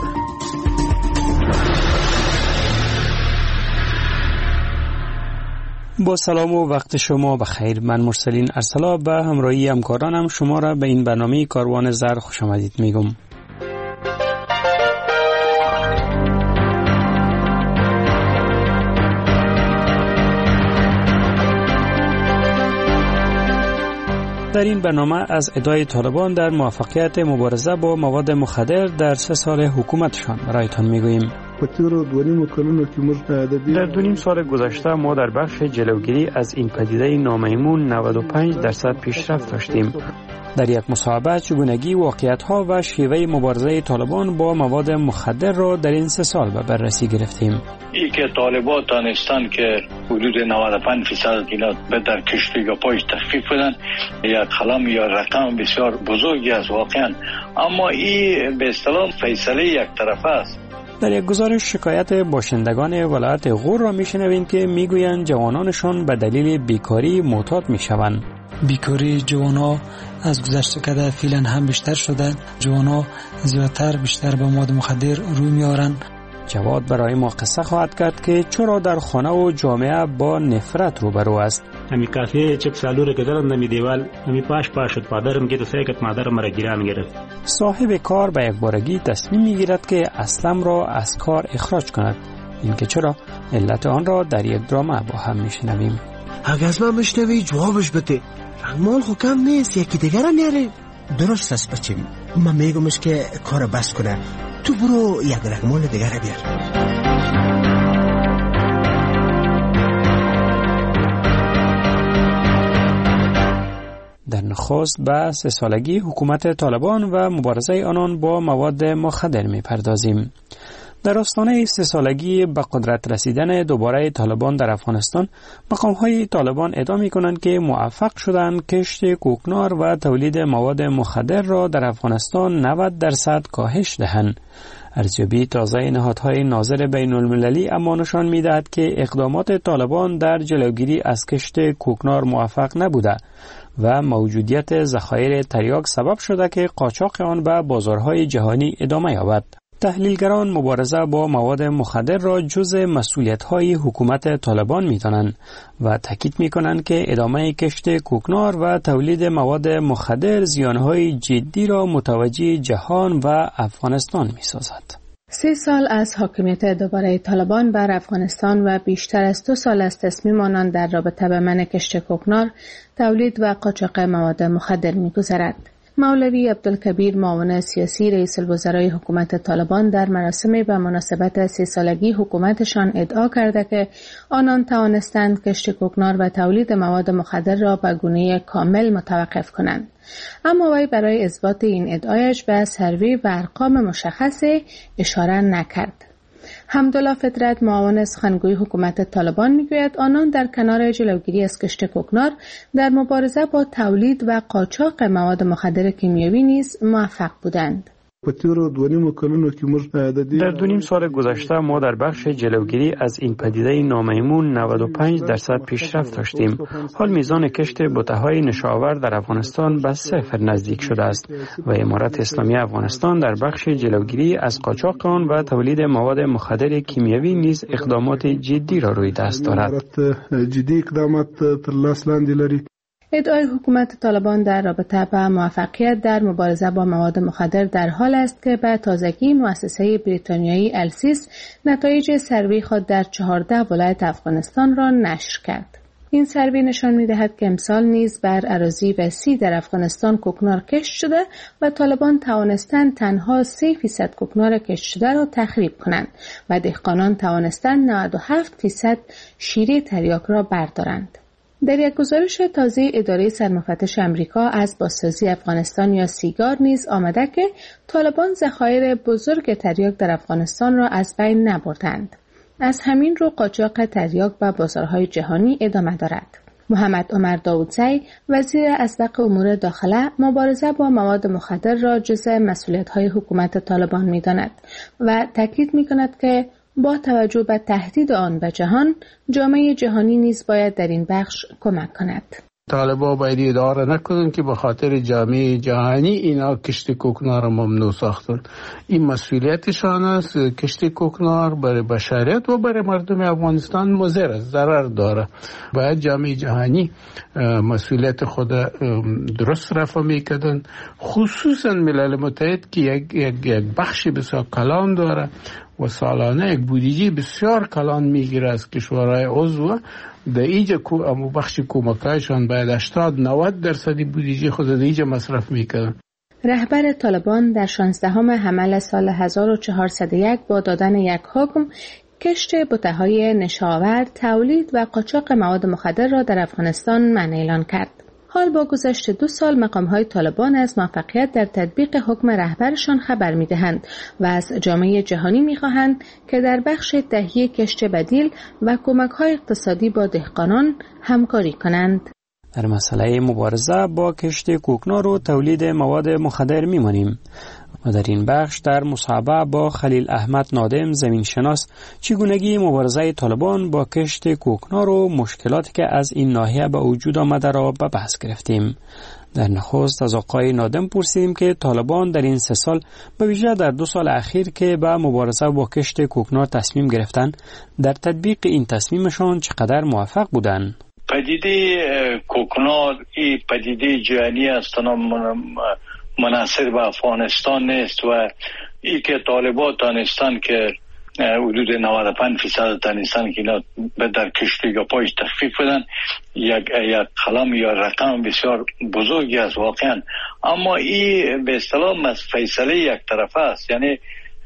با سلام و وقت شما بخیر. من مرسلین ارسلا به همراهی همکارانم شما را به این برنامه کاروان زهر خوش آمدید میگم. در این برنامه از ادعای طالبان در موفقیت مبارزه با مواد مخدر در سه سال حکومتشان برایتان میگوییم. در دو نیم سال گذشته ما در بخش جلوگیری از این پدیده نامیمون نود و پنج درصد پیشرفت داشتیم. در یک مصاحبه چگونگی واقعیت‌ها و شیوه مبارزه طالبان با مواد مخدر را در این سه سال به بررسی گرفتیم. ای که طالبان دانستان که حدود نود و پنج درصد اینا به در کشتی یا پایش تخفیف بدن، یک خلم یا رقم بسیار بزرگی است واقعا، اما این به اصطلاح فیصله یک طرفه است. در یک گزارش شکایت باشندگان ولایت غور را میشنویم که میگویند جوانانشان به دلیل بیکاری معتاد میشوند. بیکاری جوانا از گذشته کده فعلا هم بیشتر شده. جوانا زیادتر بیشتر به مواد مخدر روی میارند. جواد برای ما قصه خواهد کرد که چرا در خانه و جامعه با نفرت روبرو است. همی کافی چپ سالوره که دارن نمی دیوال همی پاش پاش شد پادرم گیت سیکت مادرم مرا گیران گرفت. صاحب کار به یک بارگی تصمیم میگیرد که اسلم را از کار اخراج کند. اینکه چرا علت آن را در یک درامه با هم میشنویم. اگه از من بشنوی جوابش بده. رنگمال خو کم نیست، یکی دیگر نیاره. درست است بچیم، من میگمش که کار بس کنه. تو برو یک رنگمال دیگر بیار. در نخست به سه سالگی حکومت طالبان و مبارزه آنان با مواد مخدر میپردازیم. در آستانه سه سالگی به قدرت رسیدن دوباره طالبان در افغانستان، مقام‌های طالبان ادعا می‌کنند که موفق شدند کشت کوکنار و تولید مواد مخدر را در افغانستان نود درصد کاهش دهند. ارزیابی تازه نهادهای ناظر بین المللی اما نشان می‌دهد که اقدامات طالبان در جلوگیری از کشت کوکنار موفق نبوده و موجودیت ذخایر تریاک سبب شده که قاچاق آن به بازارهای جهانی ادامه یابد. تحلیلگران مبارزه با مواد مخدر را جزء مسئولیت‌های حکومت طالبان می‌دانند و تاکید می‌کنند که ادامه کشت کوکنار و تولید مواد مخدر زیان‌های جدی را متوجه جهان و افغانستان می‌سازد. سه سال از حاکمیت دوباره طالبان بر افغانستان و بیشتر از دو سال از تصمیم آنان در رابطه به منع کشت کوکنار، تولید و قاچاق مواد مخدر می‌گذرد. مولوی عبدالکبیر معاون سیاسی رئیس الوزرای حکومت طالبان در مراسم به مناسبت سه سالگی حکومتشان ادعا کرده که آنان توانستند کشت کوکنار و تولید مواد مخدر را به گونه کامل متوقف کنند. اما وی برای اثبات این ادعایش به سروی و ارقام مشخصی اشاره نکرد. حمدالله فطرت معاون سخنگوی حکومت طالبان میگوید آنان در کنار جلوگیری از کشت کوکنار در مبارزه با تولید و قاچاق مواد مخدر کیمیاوی نیز موفق بودند. در دو نیم سال گذشته ما در بخش جلوگیری از این پدیده نامیمون نود و پنج درصد پیشرفت داشتیم. حال میزان کشت بته‌های نشاور در افغانستان به صفر نزدیک شده است و امارت اسلامی افغانستان در بخش جلوگیری از قاچاق آن و تولید مواد مخدر کیمیاوی نیز اقدامات جدی را روی دست دارد. ادعای حکومت طالبان در رابطه با موفقیت در مبارزه با مواد مخدر در حال است که به تازگی مؤسسه بریتانیایی السیس نتایج سروی خود در چهارده ولایت افغانستان را نشر کرد. این سروی نشان می‌دهد که امسال نیز بر اراضی وسیع در افغانستان کوکنار کشت شده و طالبان توانستند تنها سه فیصد کوکنار کشت شده را تخریب کنند و دهقانان توانستند نود و هفت درصد شیره تریاک را بردارند. در یک گزارش تازه اداره سرمفتش امریکا از بازسازی افغانستان یا سیگار نیز آمده که طالبان ذخایر بزرگ تریاک در افغانستان را از بین نبردند. از همین رو قاچاق تریاک به بازارهای جهانی ادامه دارد. محمد عمر داودزی وزیر اسبق امور داخله مبارزه با مواد مخدر را جزء مسئولیت‌های حکومت طالبان می‌داند و تاکید می‌کند که با توجه به تهدید آن به جهان، جامعه جهانی نیز باید در این بخش کمک کند. طالبان باید ادعا نکنند که به خاطر جامعه جهانی اینا کشت کوکنار را ممنوع ساختن. این مسئولیتشان است. کشت کوکنار برای بشریت و برای مردم افغانستان مضر است، ضرر داره. باید جامعه جهانی مسئولیت خود درست رفع میکردن، خصوصا ملل متحد که یک, یک, یک بخش بسیار کلان داره و سالانه یک بودجه بسیار کلان میگیره از کشورهای عضو. در اینجا امو بخش کمکایشان باید هشتاد نود درصدی بودجه خود در اینجا مصرف میکنن. رهبر طالبان در شانزدهم حمل سال هزار و چهارصد و یک با دادن یک حکم کشت بته‌های نشاور، تولید و قاچاق مواد مخدر را در افغانستان منع اعلان کرد. حال با گذشت دو سال مقام‌های طالبان از موفقیت در تطبیق حکم رهبرشان خبر می‌دهند و از جامعه جهانی می‌خواهند که در بخش تهیه کشت بدیل و کمک‌های اقتصادی با دهقانان همکاری کنند. در مسئله مبارزه با کشت کوکنار و تولید مواد مخدر می‌مانیم و در این بخش در مصاحبه با خلیل احمد نادم زمینشناس چگونگی مبارزه طالبان با کشت کوکنار و مشکلاتی که از این ناحیه به وجود آمده را به بحث گرفتیم. در نخست از آقای نادم پرسیدیم که طالبان در این سه سال به ویژه در دو سال اخیر که به مبارزه با کشت کوکنار تصمیم گرفتند، در تطبیق این تصمیمشان چقدر موفق بودند؟ پدیده کوکنار این پدیده جهانی است، منحصر به افغانستان نیست و ای که طالبان دانستان که حدود نود و پنج درصد دانستان که اینا در کشتی یا پایش تخفیف بدن، یک یک کلام یا رقم بسیار بزرگی است واقعا. اما این به اصطلاح فیصله یک طرفه است، یعنی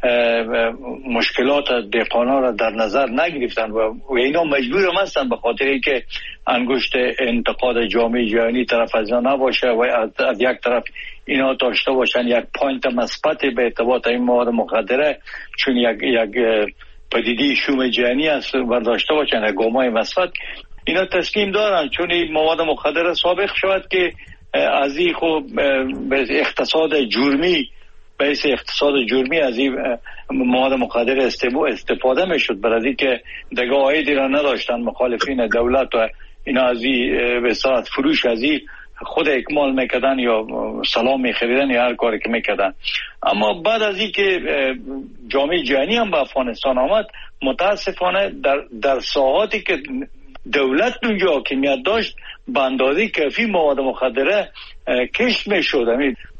مشکلات دهقانا را در نظر نگرفتن و اینا مجبور هم هستن به خاطر اینکه انگشت انتقاد جامعه جهانی طرف از اینا نباشه و از یک طرف اینا داشته باشن یک پوینت مثبت به ارتباط این مواد مخدره، چون یک یک پدیده شوم جهانی است و داشته باشن یک گامای مثبت. اینا تسلیم دارن چون این مواد مخدره سابق شود که از این خوب اقتصاد جرمی بیس اقتصاد جرمی از این مواد مخدر استفاده میشد، برای اینکه دیگه عایدی را نداشتن مخالفین دولت و اینا از این به صورت فروش از این خود اکمال میکردن یا سلام میخریدن یا هر کاری که میکردن. اما بعد از این که جامعه جهانی هم به افغانستان آمد، متاسفانه در در ساحاتی که دولت اونجا حاکمیت داشت به اندازه کافی مواد مخدره کشت میشد.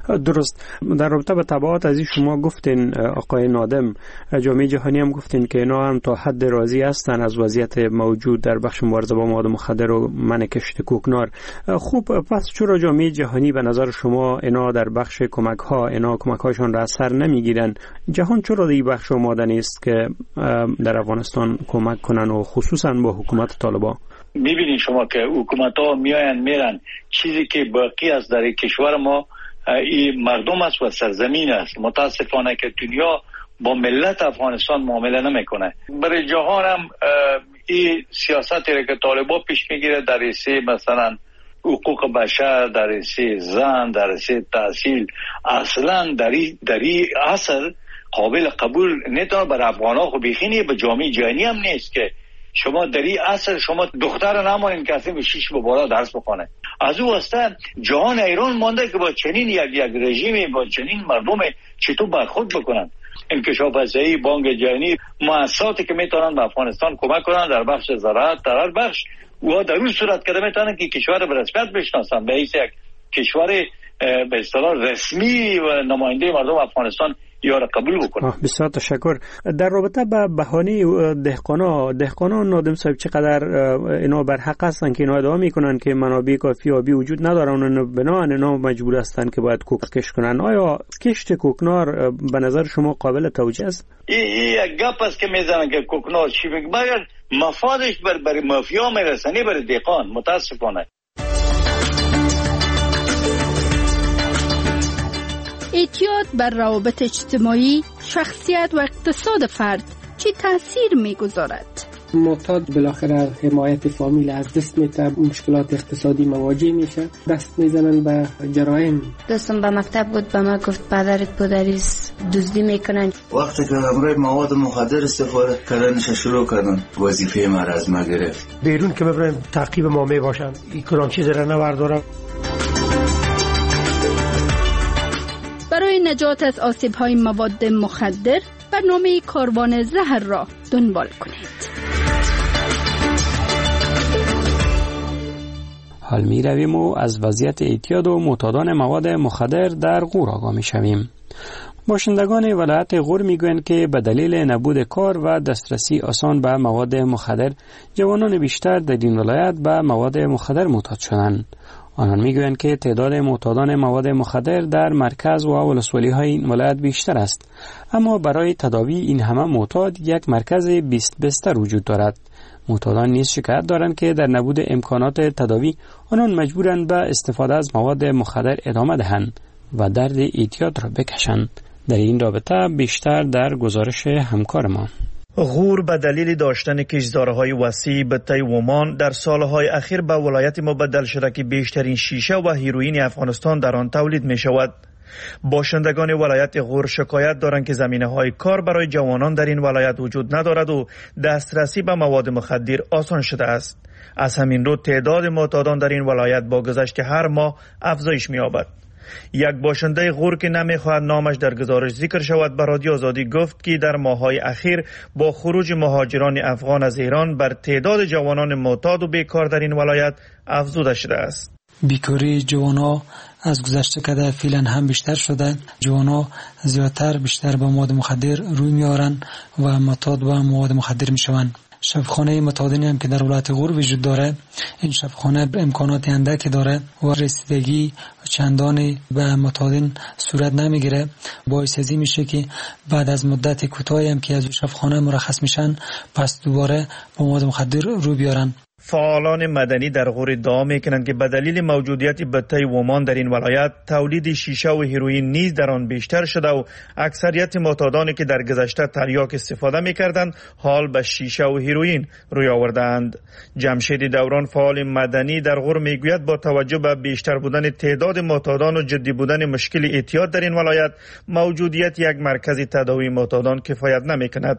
درست. در رابطه با تبعات از شما گفتین آقای نادم، جامعه جهانی هم گفتین که اینا هم تا حد راضی هستن از وضعیت موجود در بخش مبارزه با مواد مخدر و منع کشت کوکنار. خوب، پس چرا جامعه جهانی به نظر شما اینا در بخش کمک ها اینا کمک هاشون را اثر نمیگیرن؟ جهان چرا این بخش آماده نیست که در افغانستان کمک کنن و خصوصا با حکومت طالبان؟ میبینید شما که حکومت ها میاین میرن، چیزی که باقی است در کشور ما این مردم است و سرزمین است. متاسفانه که دنیا با ملت افغانستان معامله نمیکنه. برای جهان هم این سیاستی که طالبان پیش میگیره در حیث مثلا حقوق بشر، در حیث زن، در حیث تحصیل، اصلا در این اصل قابل قبول نتونه. برای افغان ها خب بیخینی به جامعه جهانی هم نیست که شما در این اصل شما دختر نمانین که اصلا به شیش به بالا درس بخونه. از او واسطه جهان ایران مانده که با چنین یک یک رژیم، با چنین مردم چطور برخورد بکنن. انکشاف پذیری، بانک جهانی، مؤسساتی که میتونن به افغانستان کمک کنن در بخش زراعت، در هر بخش، و در اون صورت که میتونن که کشور به رسمیت بشناسن به حیث یک کشور به اصطلاح رسمی و نماینده مردم افغانستان یا را قبول بکنن. بسیار تشکر. در رابطه با بهانه دهقانا دهقانا نادم صاحب، چقدر اینا بر حق هستن که اینا ادعا میکنن که منابع کافی آبی وجود ندارن و بنابراین اینا مجبور هستن که باید کوک کش کنن؟ آیا کشت کوکنار به نظر شما قابل توجیه است؟ این یک گپ است که میزنن که کوکنار چی میگه، مگر مفادش بر بر مافیا میرسنی بر دهقان. متاسفانه اعتیاد بر روابط اجتماعی، شخصیت و اقتصاد فرد چه تاثیر میگذارد؟ معتاد بالاخره حمایت فامیل از دست میده، مشکلات اقتصادی مواجه میشه، دست میزنن به جرایم. دوستم به مکتب بود، به ما گفت پدرت پدریست دزدی میکنن. وقتی که همراه مواد مخدر استفاده کردنش شروع کردن، وظیفه ما را از ما گرفت. بیرون که ببرن تعقیب ما میباشن، این کلان چیز را نوردارن. برای نجات از آسیب‌های مواد مخدر برنامه کاروان زهر را دنبال کنید. حال می رویم و از وضعیت اعتیاد و معتادان مواد مخدر در غور آگاه می شویم. باشندگان ولایت غور می گویند که به دلیل نبود کار و دسترسی آسان به مواد مخدر، جوانان بیشتر در این ولایت به مواد مخدر معتاد شدند. آنان میگویند که تعداد معتادان مواد مخدر در مرکز و ولسوالی‌های این ولایت بیشتر است، اما برای تداوی این همه معتاد یک مرکز بیست بستر وجود دارد. معتادان نیز شکایت دارند که در نبود امکانات تداوی آنان مجبورند به استفاده از مواد مخدر ادامه دهند و درد اعتیاد را بکشند. در این رابطه بیشتر در گزارش همکار ما. غور به دلیل داشتن کشتزارهای وسیع به طی ومان در سالهای اخیر به ولایت مبدل شده که بیشترین شیشه و هیروئین افغانستان در آن تولید می شود. باشندگان ولایت غور شکایت دارند که زمینه‌های کار برای جوانان در این ولایت وجود ندارد و دسترسی به مواد مخدر آسان شده است. از همین رو تعداد معتادان در این ولایت با گذشت هر ماه افزایش می‌یابد. یک باشنده غور که نمیخواهد نامش در گزارش ذکر شود به رادیو آزادی گفت که در ماه‌های اخیر با خروج مهاجران افغان از ایران بر تعداد جوانان معتاد و بیکار در این ولایت افزوده شده است. بیکاری جوانا از گذشته کده فعلا هم بیشتر شده. جوانا زیادتر بیشتر با مواد مخدر روی میارن و معتاد با مواد مخدر میشوند. شفاخانه معتادینی هم که در ولایت غور وجود داره، این شفاخانه امکانات اندکی داره و رسیدگی چندانی به معتادین صورت نمیگیره. باعث ازی میشه که بعد از مدت کوتاهی هم که از شفاخانه مرخص میشن، پس دوباره با مواد مخدر رو بیارن. فعالان مدنی در غور ادعا میکنند که به دلیل موجودیت بطه ومان در این ولایت تولید شیشه و هیروئین نیز در آن بیشتر شده و اکثریت معتادانی که در گذشته تریاک استفاده میکردند حال به شیشه و هیروئین روی آوردند. جمشید دوران فعال مدنی در غور میگوید با توجه به بیشتر بودن تعداد معتادان و جدی بودن مشکل اعتیاد در این ولایت، موجودیت یک مرکز تداوی معتادان کفایت نمیکند.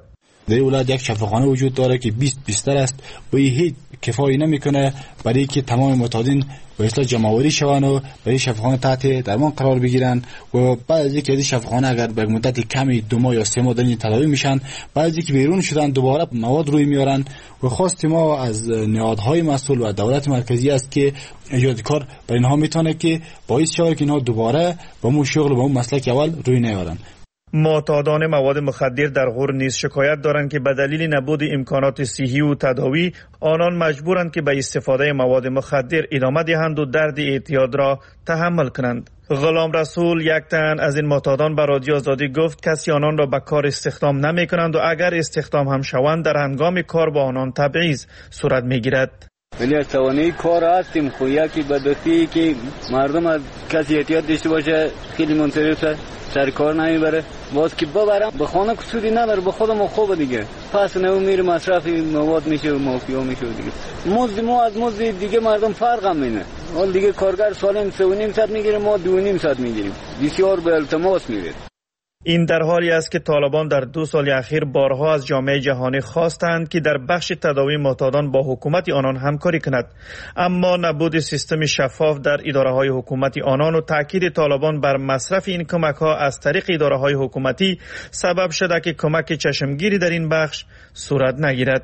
در ولایت یک شفاخانه وجود داره که بیست بیستر است و هیچ کفایی نمیکنه برای که تمام معتادین به اصطلاح جمع‌آوری شوند و برای شفاخانه تحت درمان قرار بگیرن و بعد از اینکه از شفاخانه اگر به مدت کمی دو ماه یا سه ماه در این تداوی میشن، بعد از اینکه بیرون شدن دوباره مواد روی میارن و خواست ما از نهادهای مسئول و دولت مرکزی است که ایجاد کار برای اینها میتونه که باعث شود که اینها دوباره با اون شغل و با اون مسلک اول روی نیارن. معتادان مواد مخدر در غور نیز شکایت دارند که به دلیل نبود امکانات صحی و تداوی آنان مجبورند که به استفاده مواد مخدر ادامه دهند و درد اعتیاد را تحمل کنند. غلام رسول یک تن از این معتادان به رادیو آزادی گفت کسی آنان را به کار استخدام نمی کنند و اگر استخدام هم شوند در هنگام کار با آنان تبعیض صورت می گیرد. ولی از توانایی کار هستیم خو یکی بدبختی که مردم از کسی احتیاط داشته باشه خیلی منصرفه سر کار نمیبره، باز که ببرم به خانه کسودی نداره، به خودم خوبه دیگه، پس نو میره مصرف مواد میشه و مافیا میشه دیگه. مزد ما از مزد دیگه مردم فرق هم اینه، حال دیگه کارگر سالم سه و نیم ساعت میگیره، ما دو و نیم ساعت میگیریم، بسیار به التماس میره. این در حالی است که طالبان در دو سال اخیر بارها از جامعه جهانی خواستند که در بخش تداوی معتادان با حکومت آنان همکاری کند، اما نبود سیستم شفاف در اداره‌های حکومتی آنان و تاکید طالبان بر مصرف این کمک‌ها از طریق اداره‌های حکومتی سبب شده که کمک چشمگیری در این بخش صورت نگیرد.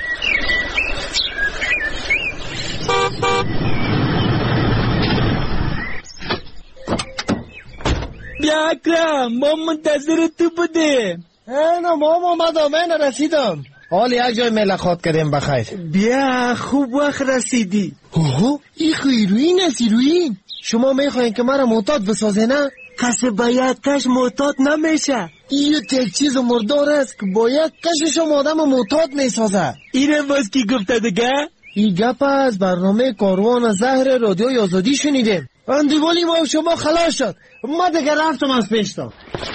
بیا اکرم، ما منتظر تو بودیم. اینا ما اومدم، من رسیدم. حال یک جای ملاقات کردیم بخیر. بیا خوب وقت رسیدی. اوه این خیروین است ایروین. شما میخواین که مرا معتاد بسازه نه؟ کسی باید کش معتاد نمیشه. این یک چیز مردار است که باید کشش آدم معتاد میسازه. اینه باز کی گفته دیگه؟ این گپ از برنامه کاروان زهر رادیو آزادی شنیدیم. اندیوالی ما شما خلاص شد، ما دیگه رفتم از پیشتا.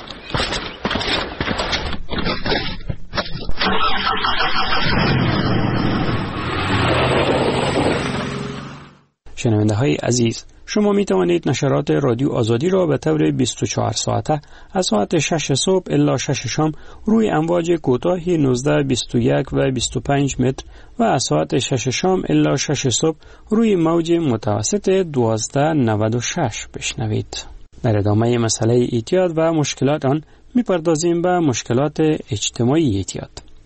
شنونده های عزیز، شما می توانید نشرات رادیو آزادی را به طور بیست و چهار ساعته از ساعت شش صبح الی شش شام روی امواج کوتاه نوزده بیست و یک و بیست و پنج متر و از ساعت شش شام الی شش صبح روی موج متوسط دوازده نود و شش بشنوید. در ادامه مسئله اعتیاد و مشکلات آن می پردازیم به مشکلات اجتماعی اعتیاد.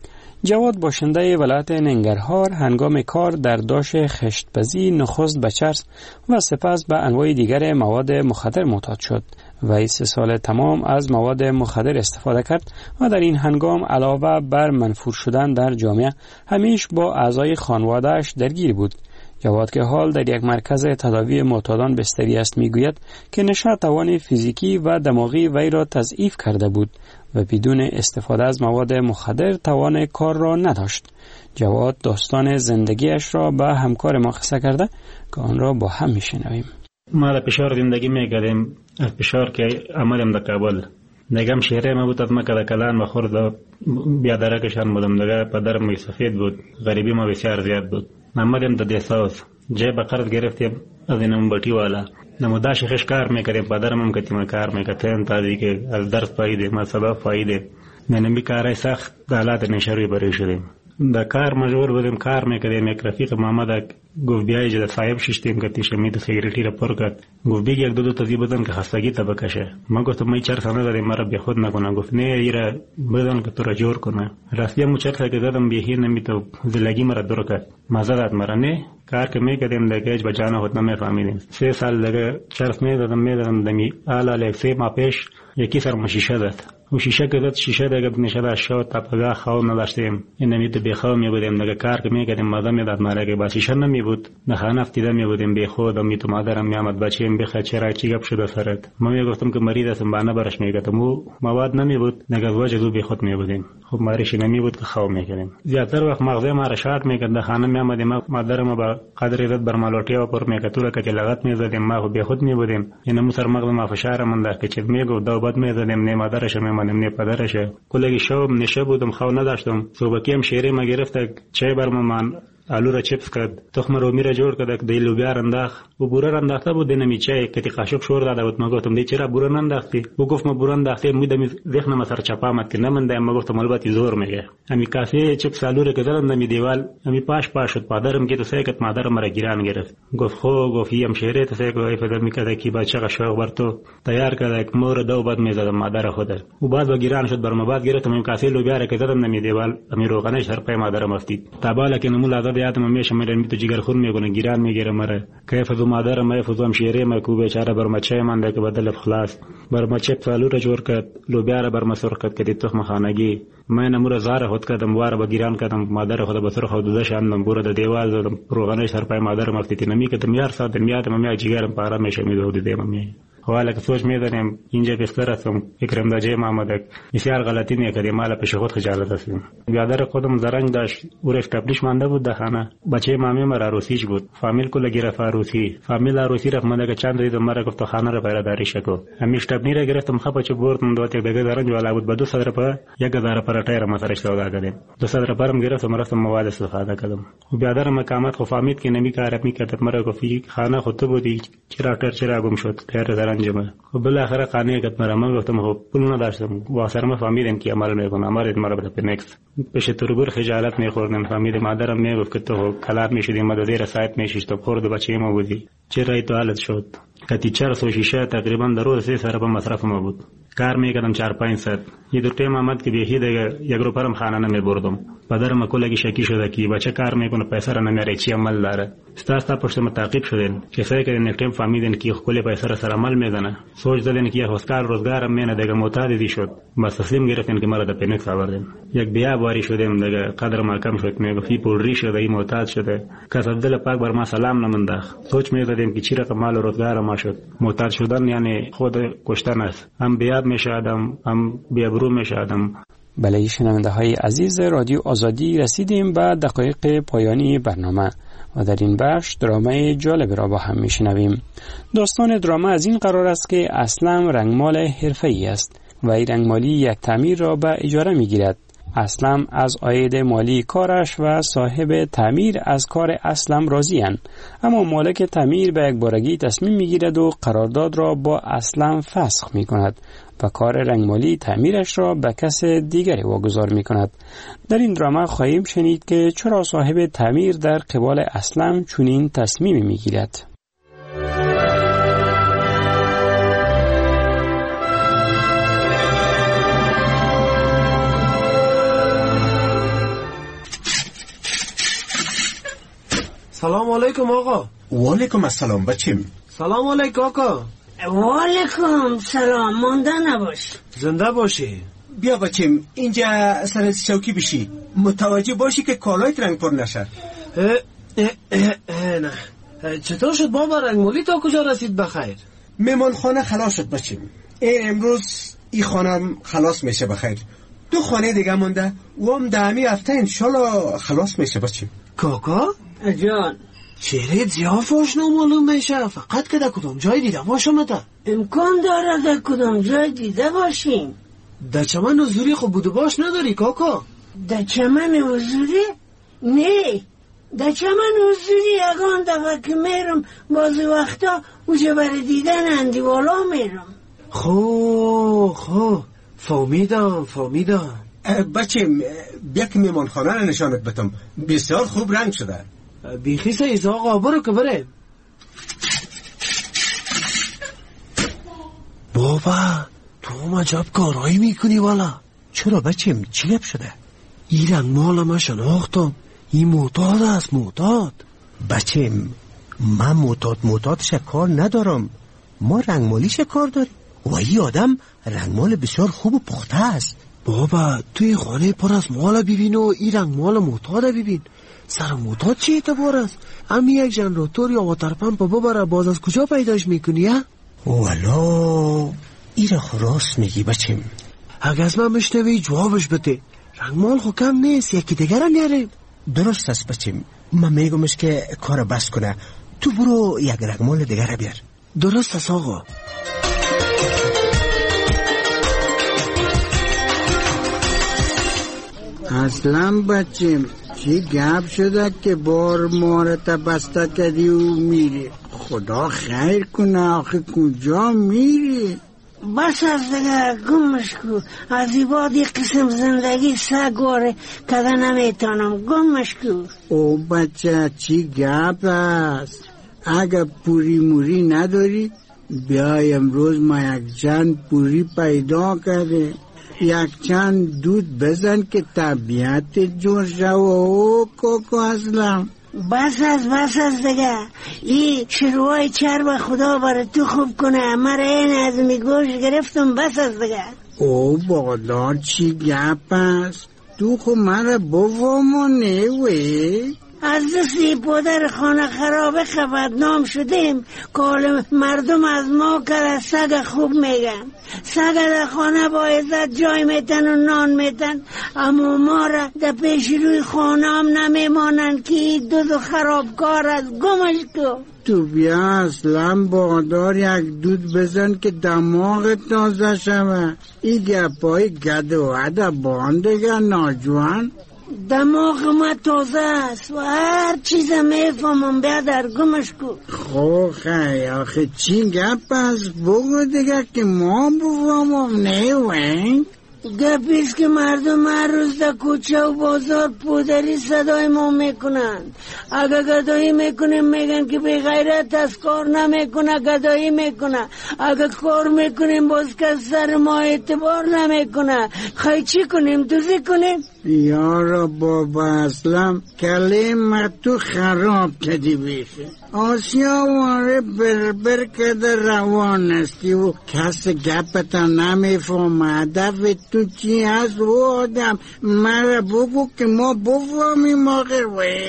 جواد باشنده ولایت ننگرهار هنگام کار در داش خشتبزی نخست به چرس و سپس به انواع دیگر مواد مخدر معتاد شد و سه سال تمام از مواد مخدر استفاده کرد و در این هنگام علاوه بر منفور شدن در جامعه همیش با اعضای خانواده‌اش درگیر بود. جواد که حال در یک مرکز تداوی معتادان بستری است میگوید که نشه توان فیزیکی و دماغی وی را تضعیف کرده بود و بدون استفاده از مواد مخدر توان کار را نداشت. جواد داستان زندگیش را به همکار ما قصه کرده که آن را با هم میشنویم. ما در پشار زندگی میکردیم، از پشار که آمدیم در کابل. نگم شهره ما بود از مکه در کلان و خورد بیادرکشان بودم. دیگه پدرم سفید بود، غریبی ما بسیار زیاد بود. آمدیم در دیساوس جای به قرض گرفتیم از این بطی والا. نمودا شخص کار میکردیم، پدرم هم کتیم کار میکردیم تا دیگه از درس فایده ما سبب فایده نمی کارای سخت دالات نشری برای شدیم. در کار مجبور بودیم کار میکردیم. یک رفیق محمد گفت بیایی جد صاحب ششتیم که تیشمید سیگریتی را پر کرد. گفت بیگ یک دو دو تازی بدن که خستگی تا بکشه. ما گفتم می چرخ نداریم مرا بی خود نکنه. گفت نه ایرا بدن که تو را جور کنه. راستی مو چرخ که زدم بیهی نمیتو زلگی مرا دور کرد. مزدت مرا نه کار که میکردیم دیگه به جان خود نمیفهمیدیم. سه سال دیگه چرخ میدادم میدادم دمی آلا سه ماه پیش یکی سر مشیشه داد. و شیشه که داد شیشه دیگه نشده شد تا پگاه خواب نداشتیم. این نمیده بیخواب می بودیم دیگه کار که میکردیم مادر میداد مرا که با شیشه نمی بود. نه خانه افتیده می بودیم بی خود و می تو مادرم میامد بچه‌ام بخواد چرا چی گپ شده سرت. ما میگفتم که مریض هستم بانه برش میگفتم و مواد نمی بود دیگه وجه دو بی خود می بودیم. خب ماریش نمی بود که خواب میکردیم. زیاتر وقت مغزه ما را شارت میکرد. خانه میامدیم مادرم با قدر عزت بر مالوٹیا و پر میکتوره که لغت میزدیم ما بی خود می بودیم. این مو سر مغز ما فشار من داشت که چه میگو دو بعد میزدیم نه مادرش میمانیم نه پدرش. کلگی شب نشه بودم خواب نداشتم. صبحی هم شیری ما گرفت چای برم من آلو را چپس کرد، تخم رومی را جور کرد، دی لوبیا را انداخت و بوره را انداخته بود. نمی چای کتی قاشق شور داده بود. ما گفتم دی چرا بوره ننداختی؟ او گفت ما بوره انداخته میدم ذهنم سر چپا آمد که نمنده. ما گفتم البته زور میگه. امی کاسه چپس آلو را که زدم نمی دیوال امی پاش پاش شد. پدرم که تو سیکت مادرم مرا گیران گرفت. گفت خو گفت یم شهره تو سیک وای فدر میکرد کی بچه قشاق بر تو تیار کرد مور دو بعد میزدم مادر خود. او بعد با گیران شد. برام بعد گرفتم امی کاسه لوبیا را که زدم نمی دیوال امی روغنش سر پای مادرم افتید. تابالا که نمول عادت یادم میشه میرم تو جگر خون میگونه گیران میگیره مره. کیف دو مادر ما فزوم شیره ما کو بیچاره بر مچه مانده که بدل خلاص بر مچه فالو را جور کرد. لوبیا را بر مسور کرد که تخم خانگی من امور زار خود کردم واره با گیران کردم. مادر خود بسر خود داشت اندم بوره د دیوال زدم روغنش سر پای مادر مفتیتی نمی که تمیار ساعت میاد ممی جگرم پارا میشه میدود دی ممی حواله که سوچ میدانیم اینجا بستر هستم فکرم دا جای محمدک بسیار غلطی میکردیم مالا پیش خود خجالت هستیم. بیادر خودم زرنگ داشت اورش تپلیش مانده بود در خانه. بچه مامی مرا عروسیش بود. فامیل کو لگی رفت عروسی. فامیل عروسی رفت مانده که چند ریز مرا گفت خانه را پیراداری شکو. همیش تپنی را گرفتم خپا چه بردم دو تا دیگه زرنگ والا بود. بدو صدر پر یک هزار پر ټایر ما سره سودا کردیم. دو صدر پرم گرفتم رفتم مواد استفاده کردم. و بیادر مقامات خو فامیل که نمی کار میکرد مرا گفت خانه خود تو بودی چرا تر چرا گم شد تر زرنجمه. و بالاخره قانع کرد مرا. من گفتم خب پول نداشتم واسرم فهمیدم که عمل میکنم امر مرا بده پنکس پیش تربور خجالت میخوردم. فهمیدم مادرم میگفت که تو کلاب میشدی مددیر سایت میشیش تو خورد بچه ما بودی چرا تو حالت شد. کتی چهارصد شیشه تقریبا در روز سه سر به مصرف ما بود. کار میکردم چهار پنج ساعت. یه دو تیم آمد که بیهی دیگه یک رو پرم خانه نمیبردم. پدرم کلگی شکی شده که بچه کار میکنه پیسه را نمیاره چی عمل داره. ستا پشت ما تعقیب شدین کسایی که یک تیم فهمیدن که کلی پیسه را سر عمل میزنه. سوچ دادن که هوسکار روزگارم مینه دیگه معتادی شد. بس تسلیم گرفتن که مرا د پنکس آوردن. یک بیا باری شدم دیگه قدر ما کم شد. میگفتی پولری شده ای معتاد شده. کس عبدالله پاک بر ما سلام نمنداخت. سوچ میدادم که چی رقم مال روزگار ما شد. معتاد شدن یعنی خود کشتن است. هم بیاد میشه آدم هم بیابرو میشه آدم. بله شنونده های عزیز رادیو آزادی رسیدیم به دقایق پایانی برنامه و در این بخش درامای جالب را با هم میشنویم. داستان دراما از این قرار است که اسلم رنگمال حرفه‌ای است و این رنگمالی یک تعمیر را به اجاره میگیرد. اسلم از عاید مالی کارش و صاحب تعمیر از کار اسلم راضی اند، اما مالک تعمیر به یک بارگی تصمیم میگیرد و قرارداد را با اسلم فسخ میکند و کار رنگمالی تعمیرش را به کس دیگری واگذار میکند. در این دراما خواهیم شنید که چرا صاحب تعمیر در قبال اسلم چنین تصمیمی میگیرد. سلام علیکم آقا. و علیکم السلام بچیم. سلام علیکم آقا. و علیکم سلام. مانده نباش. زنده باشی. بیا بچیم اینجا سر چوکی بشی، متوجه باشی که کالایت رنگ پر نشه. اه اه اه اه نه. چطور شد بابا رنگمالی تا کجا رسید بخیر؟ میمان خانه خلاص شد بچیم. این امروز این خانم خلاص میشه بخیر. دو خانه دیگه مونده و هم دهمی هفته انشالله خلاص میشه بچیم. کاکا؟ جان چهره زیاف آشنا معلوم میشه، فقط که در کدام جای دیده باشم ده؟ امکان داره در کدام جای دیده باشیم. در چمن حضوری خب بوده باش نداری کاکا؟ در چمن حضوری؟ نه در چمن حضوری یگان دفعه که میرم بعضی وقتا اوجه برای دیدن اندیوالا میرم. خو خو فهمیدم فهمیدم. بچیم بیا که میمان خانه رو نشانت بدم، بسیار خوب رنگ شده. بیخی سیز آقا برو که بره. بابا تو عجب کارایی میکنی والا. چرا بچیم چی گپ شده؟ این رنگ مال ما شناختم، این معتاد است معتاد. بچیم من معتاد معتادش کار ندارم، ما رنگمالیش کار داریم و این آدم رنگمال بسیار خوب و پخته است. بابا توی خانه پر از مال ببین و این رنگمال معتاد ببین. سر معتاد چی اعتبار است؟ امی یک جنراتور یا واتر پمپ ببره باز از کجا پیداش میکنی ها؟ والا ای را راست میگی بچیم. اگه از من مشنوی جوابش بده. رنگمال خو کم نیست، یکی دیگر هم نیاریم. درست است بچیم، من میگمش که کار بس کنه، تو برو یک رنگمال دیگر بیار. درست است آقا. اصلا بچیم چی گپ شده که بار مارت بسته کردی و میری؟ خدا خیر کنه، آخه کجا میری؟ بس از دیگه گمش کو. از این بعد یک قسم زندگی سگواره کده نمیتانم. گمش کو. او بچه چی گپ است؟ اگه پوری موری نداری بیای امروز ما یک چند پوری پیدا کرده، یک چند دود بزن که طبیعت جور شو. او کوکو اسلم بس از بس از دیگه. این شروعای چرب خدا برای تو خوب کنه. مرا این از می گوش گرفتم. بس از دیگه. او بالا چی گپ است؟ تو خو مرا بفهمونه وی؟ از دستی پدر خانه خرابه خبرنام شدیم که مردم از ما که سگ خوب میگن. سگ در خانه با عزت جای میتن و نان میتن، اما ما را در پیش روی خانه هم نمیمانن که دو دو خرابکار از. گمش کو. تو بیا اصلا بادار یک دود بزن که دماغ تازه شوه. این گپای گد و عده باندگه ناجوان. دماغ ما تازه است و هر چیز میفهمم. بیادر گمش کو. خو خی آخه چی گپ است؟ بگو دیگه که ما بفهمم. نه وین گپیست که مردم هر روز در کوچه و بازار پودری صدای ما میکنن. اگه گدایی میکنیم میگن که بی غیرت از کار نمیکنه، گدایی میکنه. اگه کار میکنیم باز که سر ما اعتبار نمیکنه. خیلی چی کنیم؟ دوزی کنیم؟ یارا بابا اسلم کلیم تو خراب کدی بیشه. آسیا واره بربر کده روان استی و کس گپتا نمیفهمه. هدف تو چی هست و آدم؟ مرا بگو که ما بفهمیم. آخر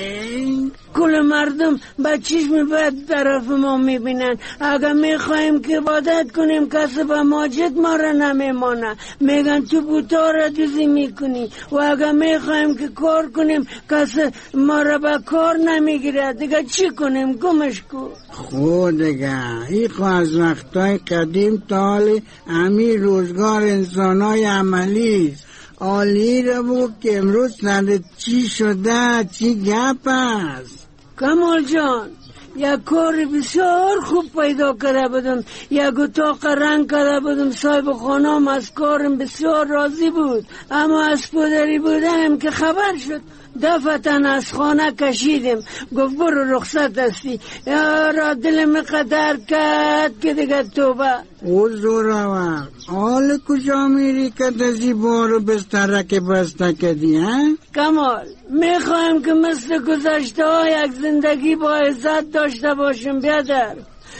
وین کل مردم با چشم بد طرف ما میبینن. اگه میخوایم که عبادت کنیم کسی به ماجد ما را نمیمانه، میگن تو بوتا را دوزی میکنی. و اگه میخوایم که کار کنیم کسی ما را به کار نمیگیره. دیگه چی کنیم؟ گمش کو. خود دیگه ای خو از وقتای قدیم تا حالی همی روزگار انسانای عملی است. آلی را بگو که امروز سر چی شده؟ چی گپ است؟ کمال جان یک کار بسیار خوب پیدا کرده بودم. یک اتاق رنگ کرده بودم. صاحب خانم از کارم بسیار راضی بود، اما از پدری بودم که خبر شد دفتن از خانه کشیدیم. گفت برو رخصت هستی. یارا دلم قدر کرد که دیگه توبه. او زورا حال کجا میری که دزی بارو بسترک بسته کدی ها؟ کمال میخوایم که مثل گذشته ها یک زندگی با عزت داشته باشم. بیادر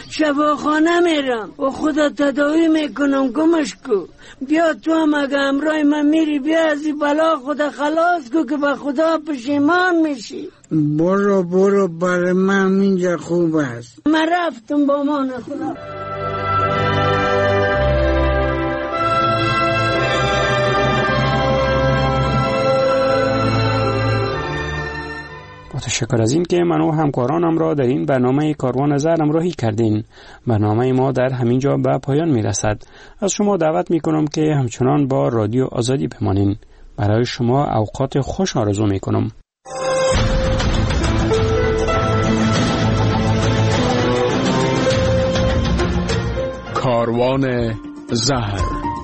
شفاخانه میرم و خدا تداوی میکنم. گمش کو. بیا تو هم اگه امرای من میری بیا از این بلا خدا خلاص کو که به خدا پشیمان میشی. برو برو برای من اینجا خوب است. من رفتم با مان خدا. تشکر از این که من و همکارانم را در این برنامه کاروان زر همراهی کردین. برنامه ما در همین جا به پایان می رسد. از شما دعوت می کنم که همچنان با رادیو آزادی بمانین. برای شما اوقات خوش آرزو می کنم. کاروان زر.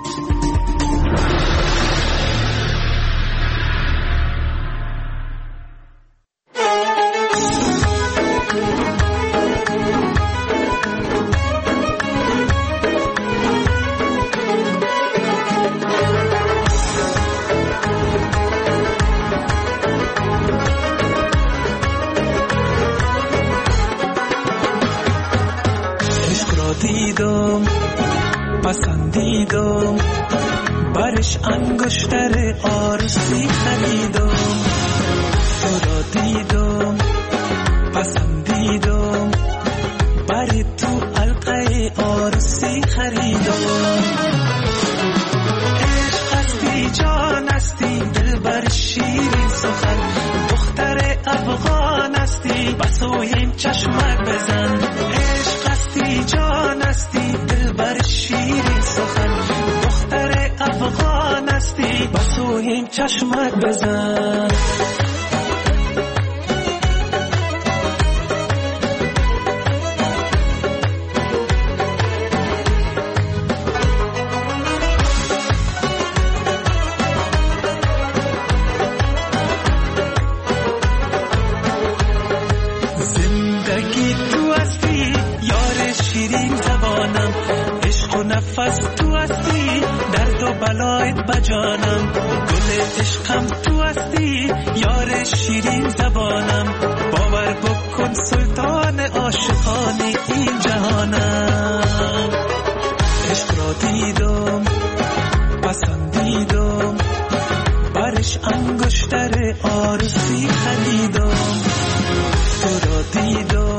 پسندیدم برش انگشتر آرسی خریدم. تو را دیدم پسندیدم بر تو حلقه آرسی خریدم. عشق هستی جان هستی دل بر شیرین سخن، دختر افغان هستی بسویم چشمک بزن. عشق هستی جان هستی دل بر شیرین سخن، دختر افغان هستی بسویم چشمک بزن. بجانم گل عشقم تو هستی یار شیرین زبانم باور بکن سلطان عاشقان این جهانم عشق را دیدم پسندیدم برش انگشتر آرزوی خریدم تو را دیدم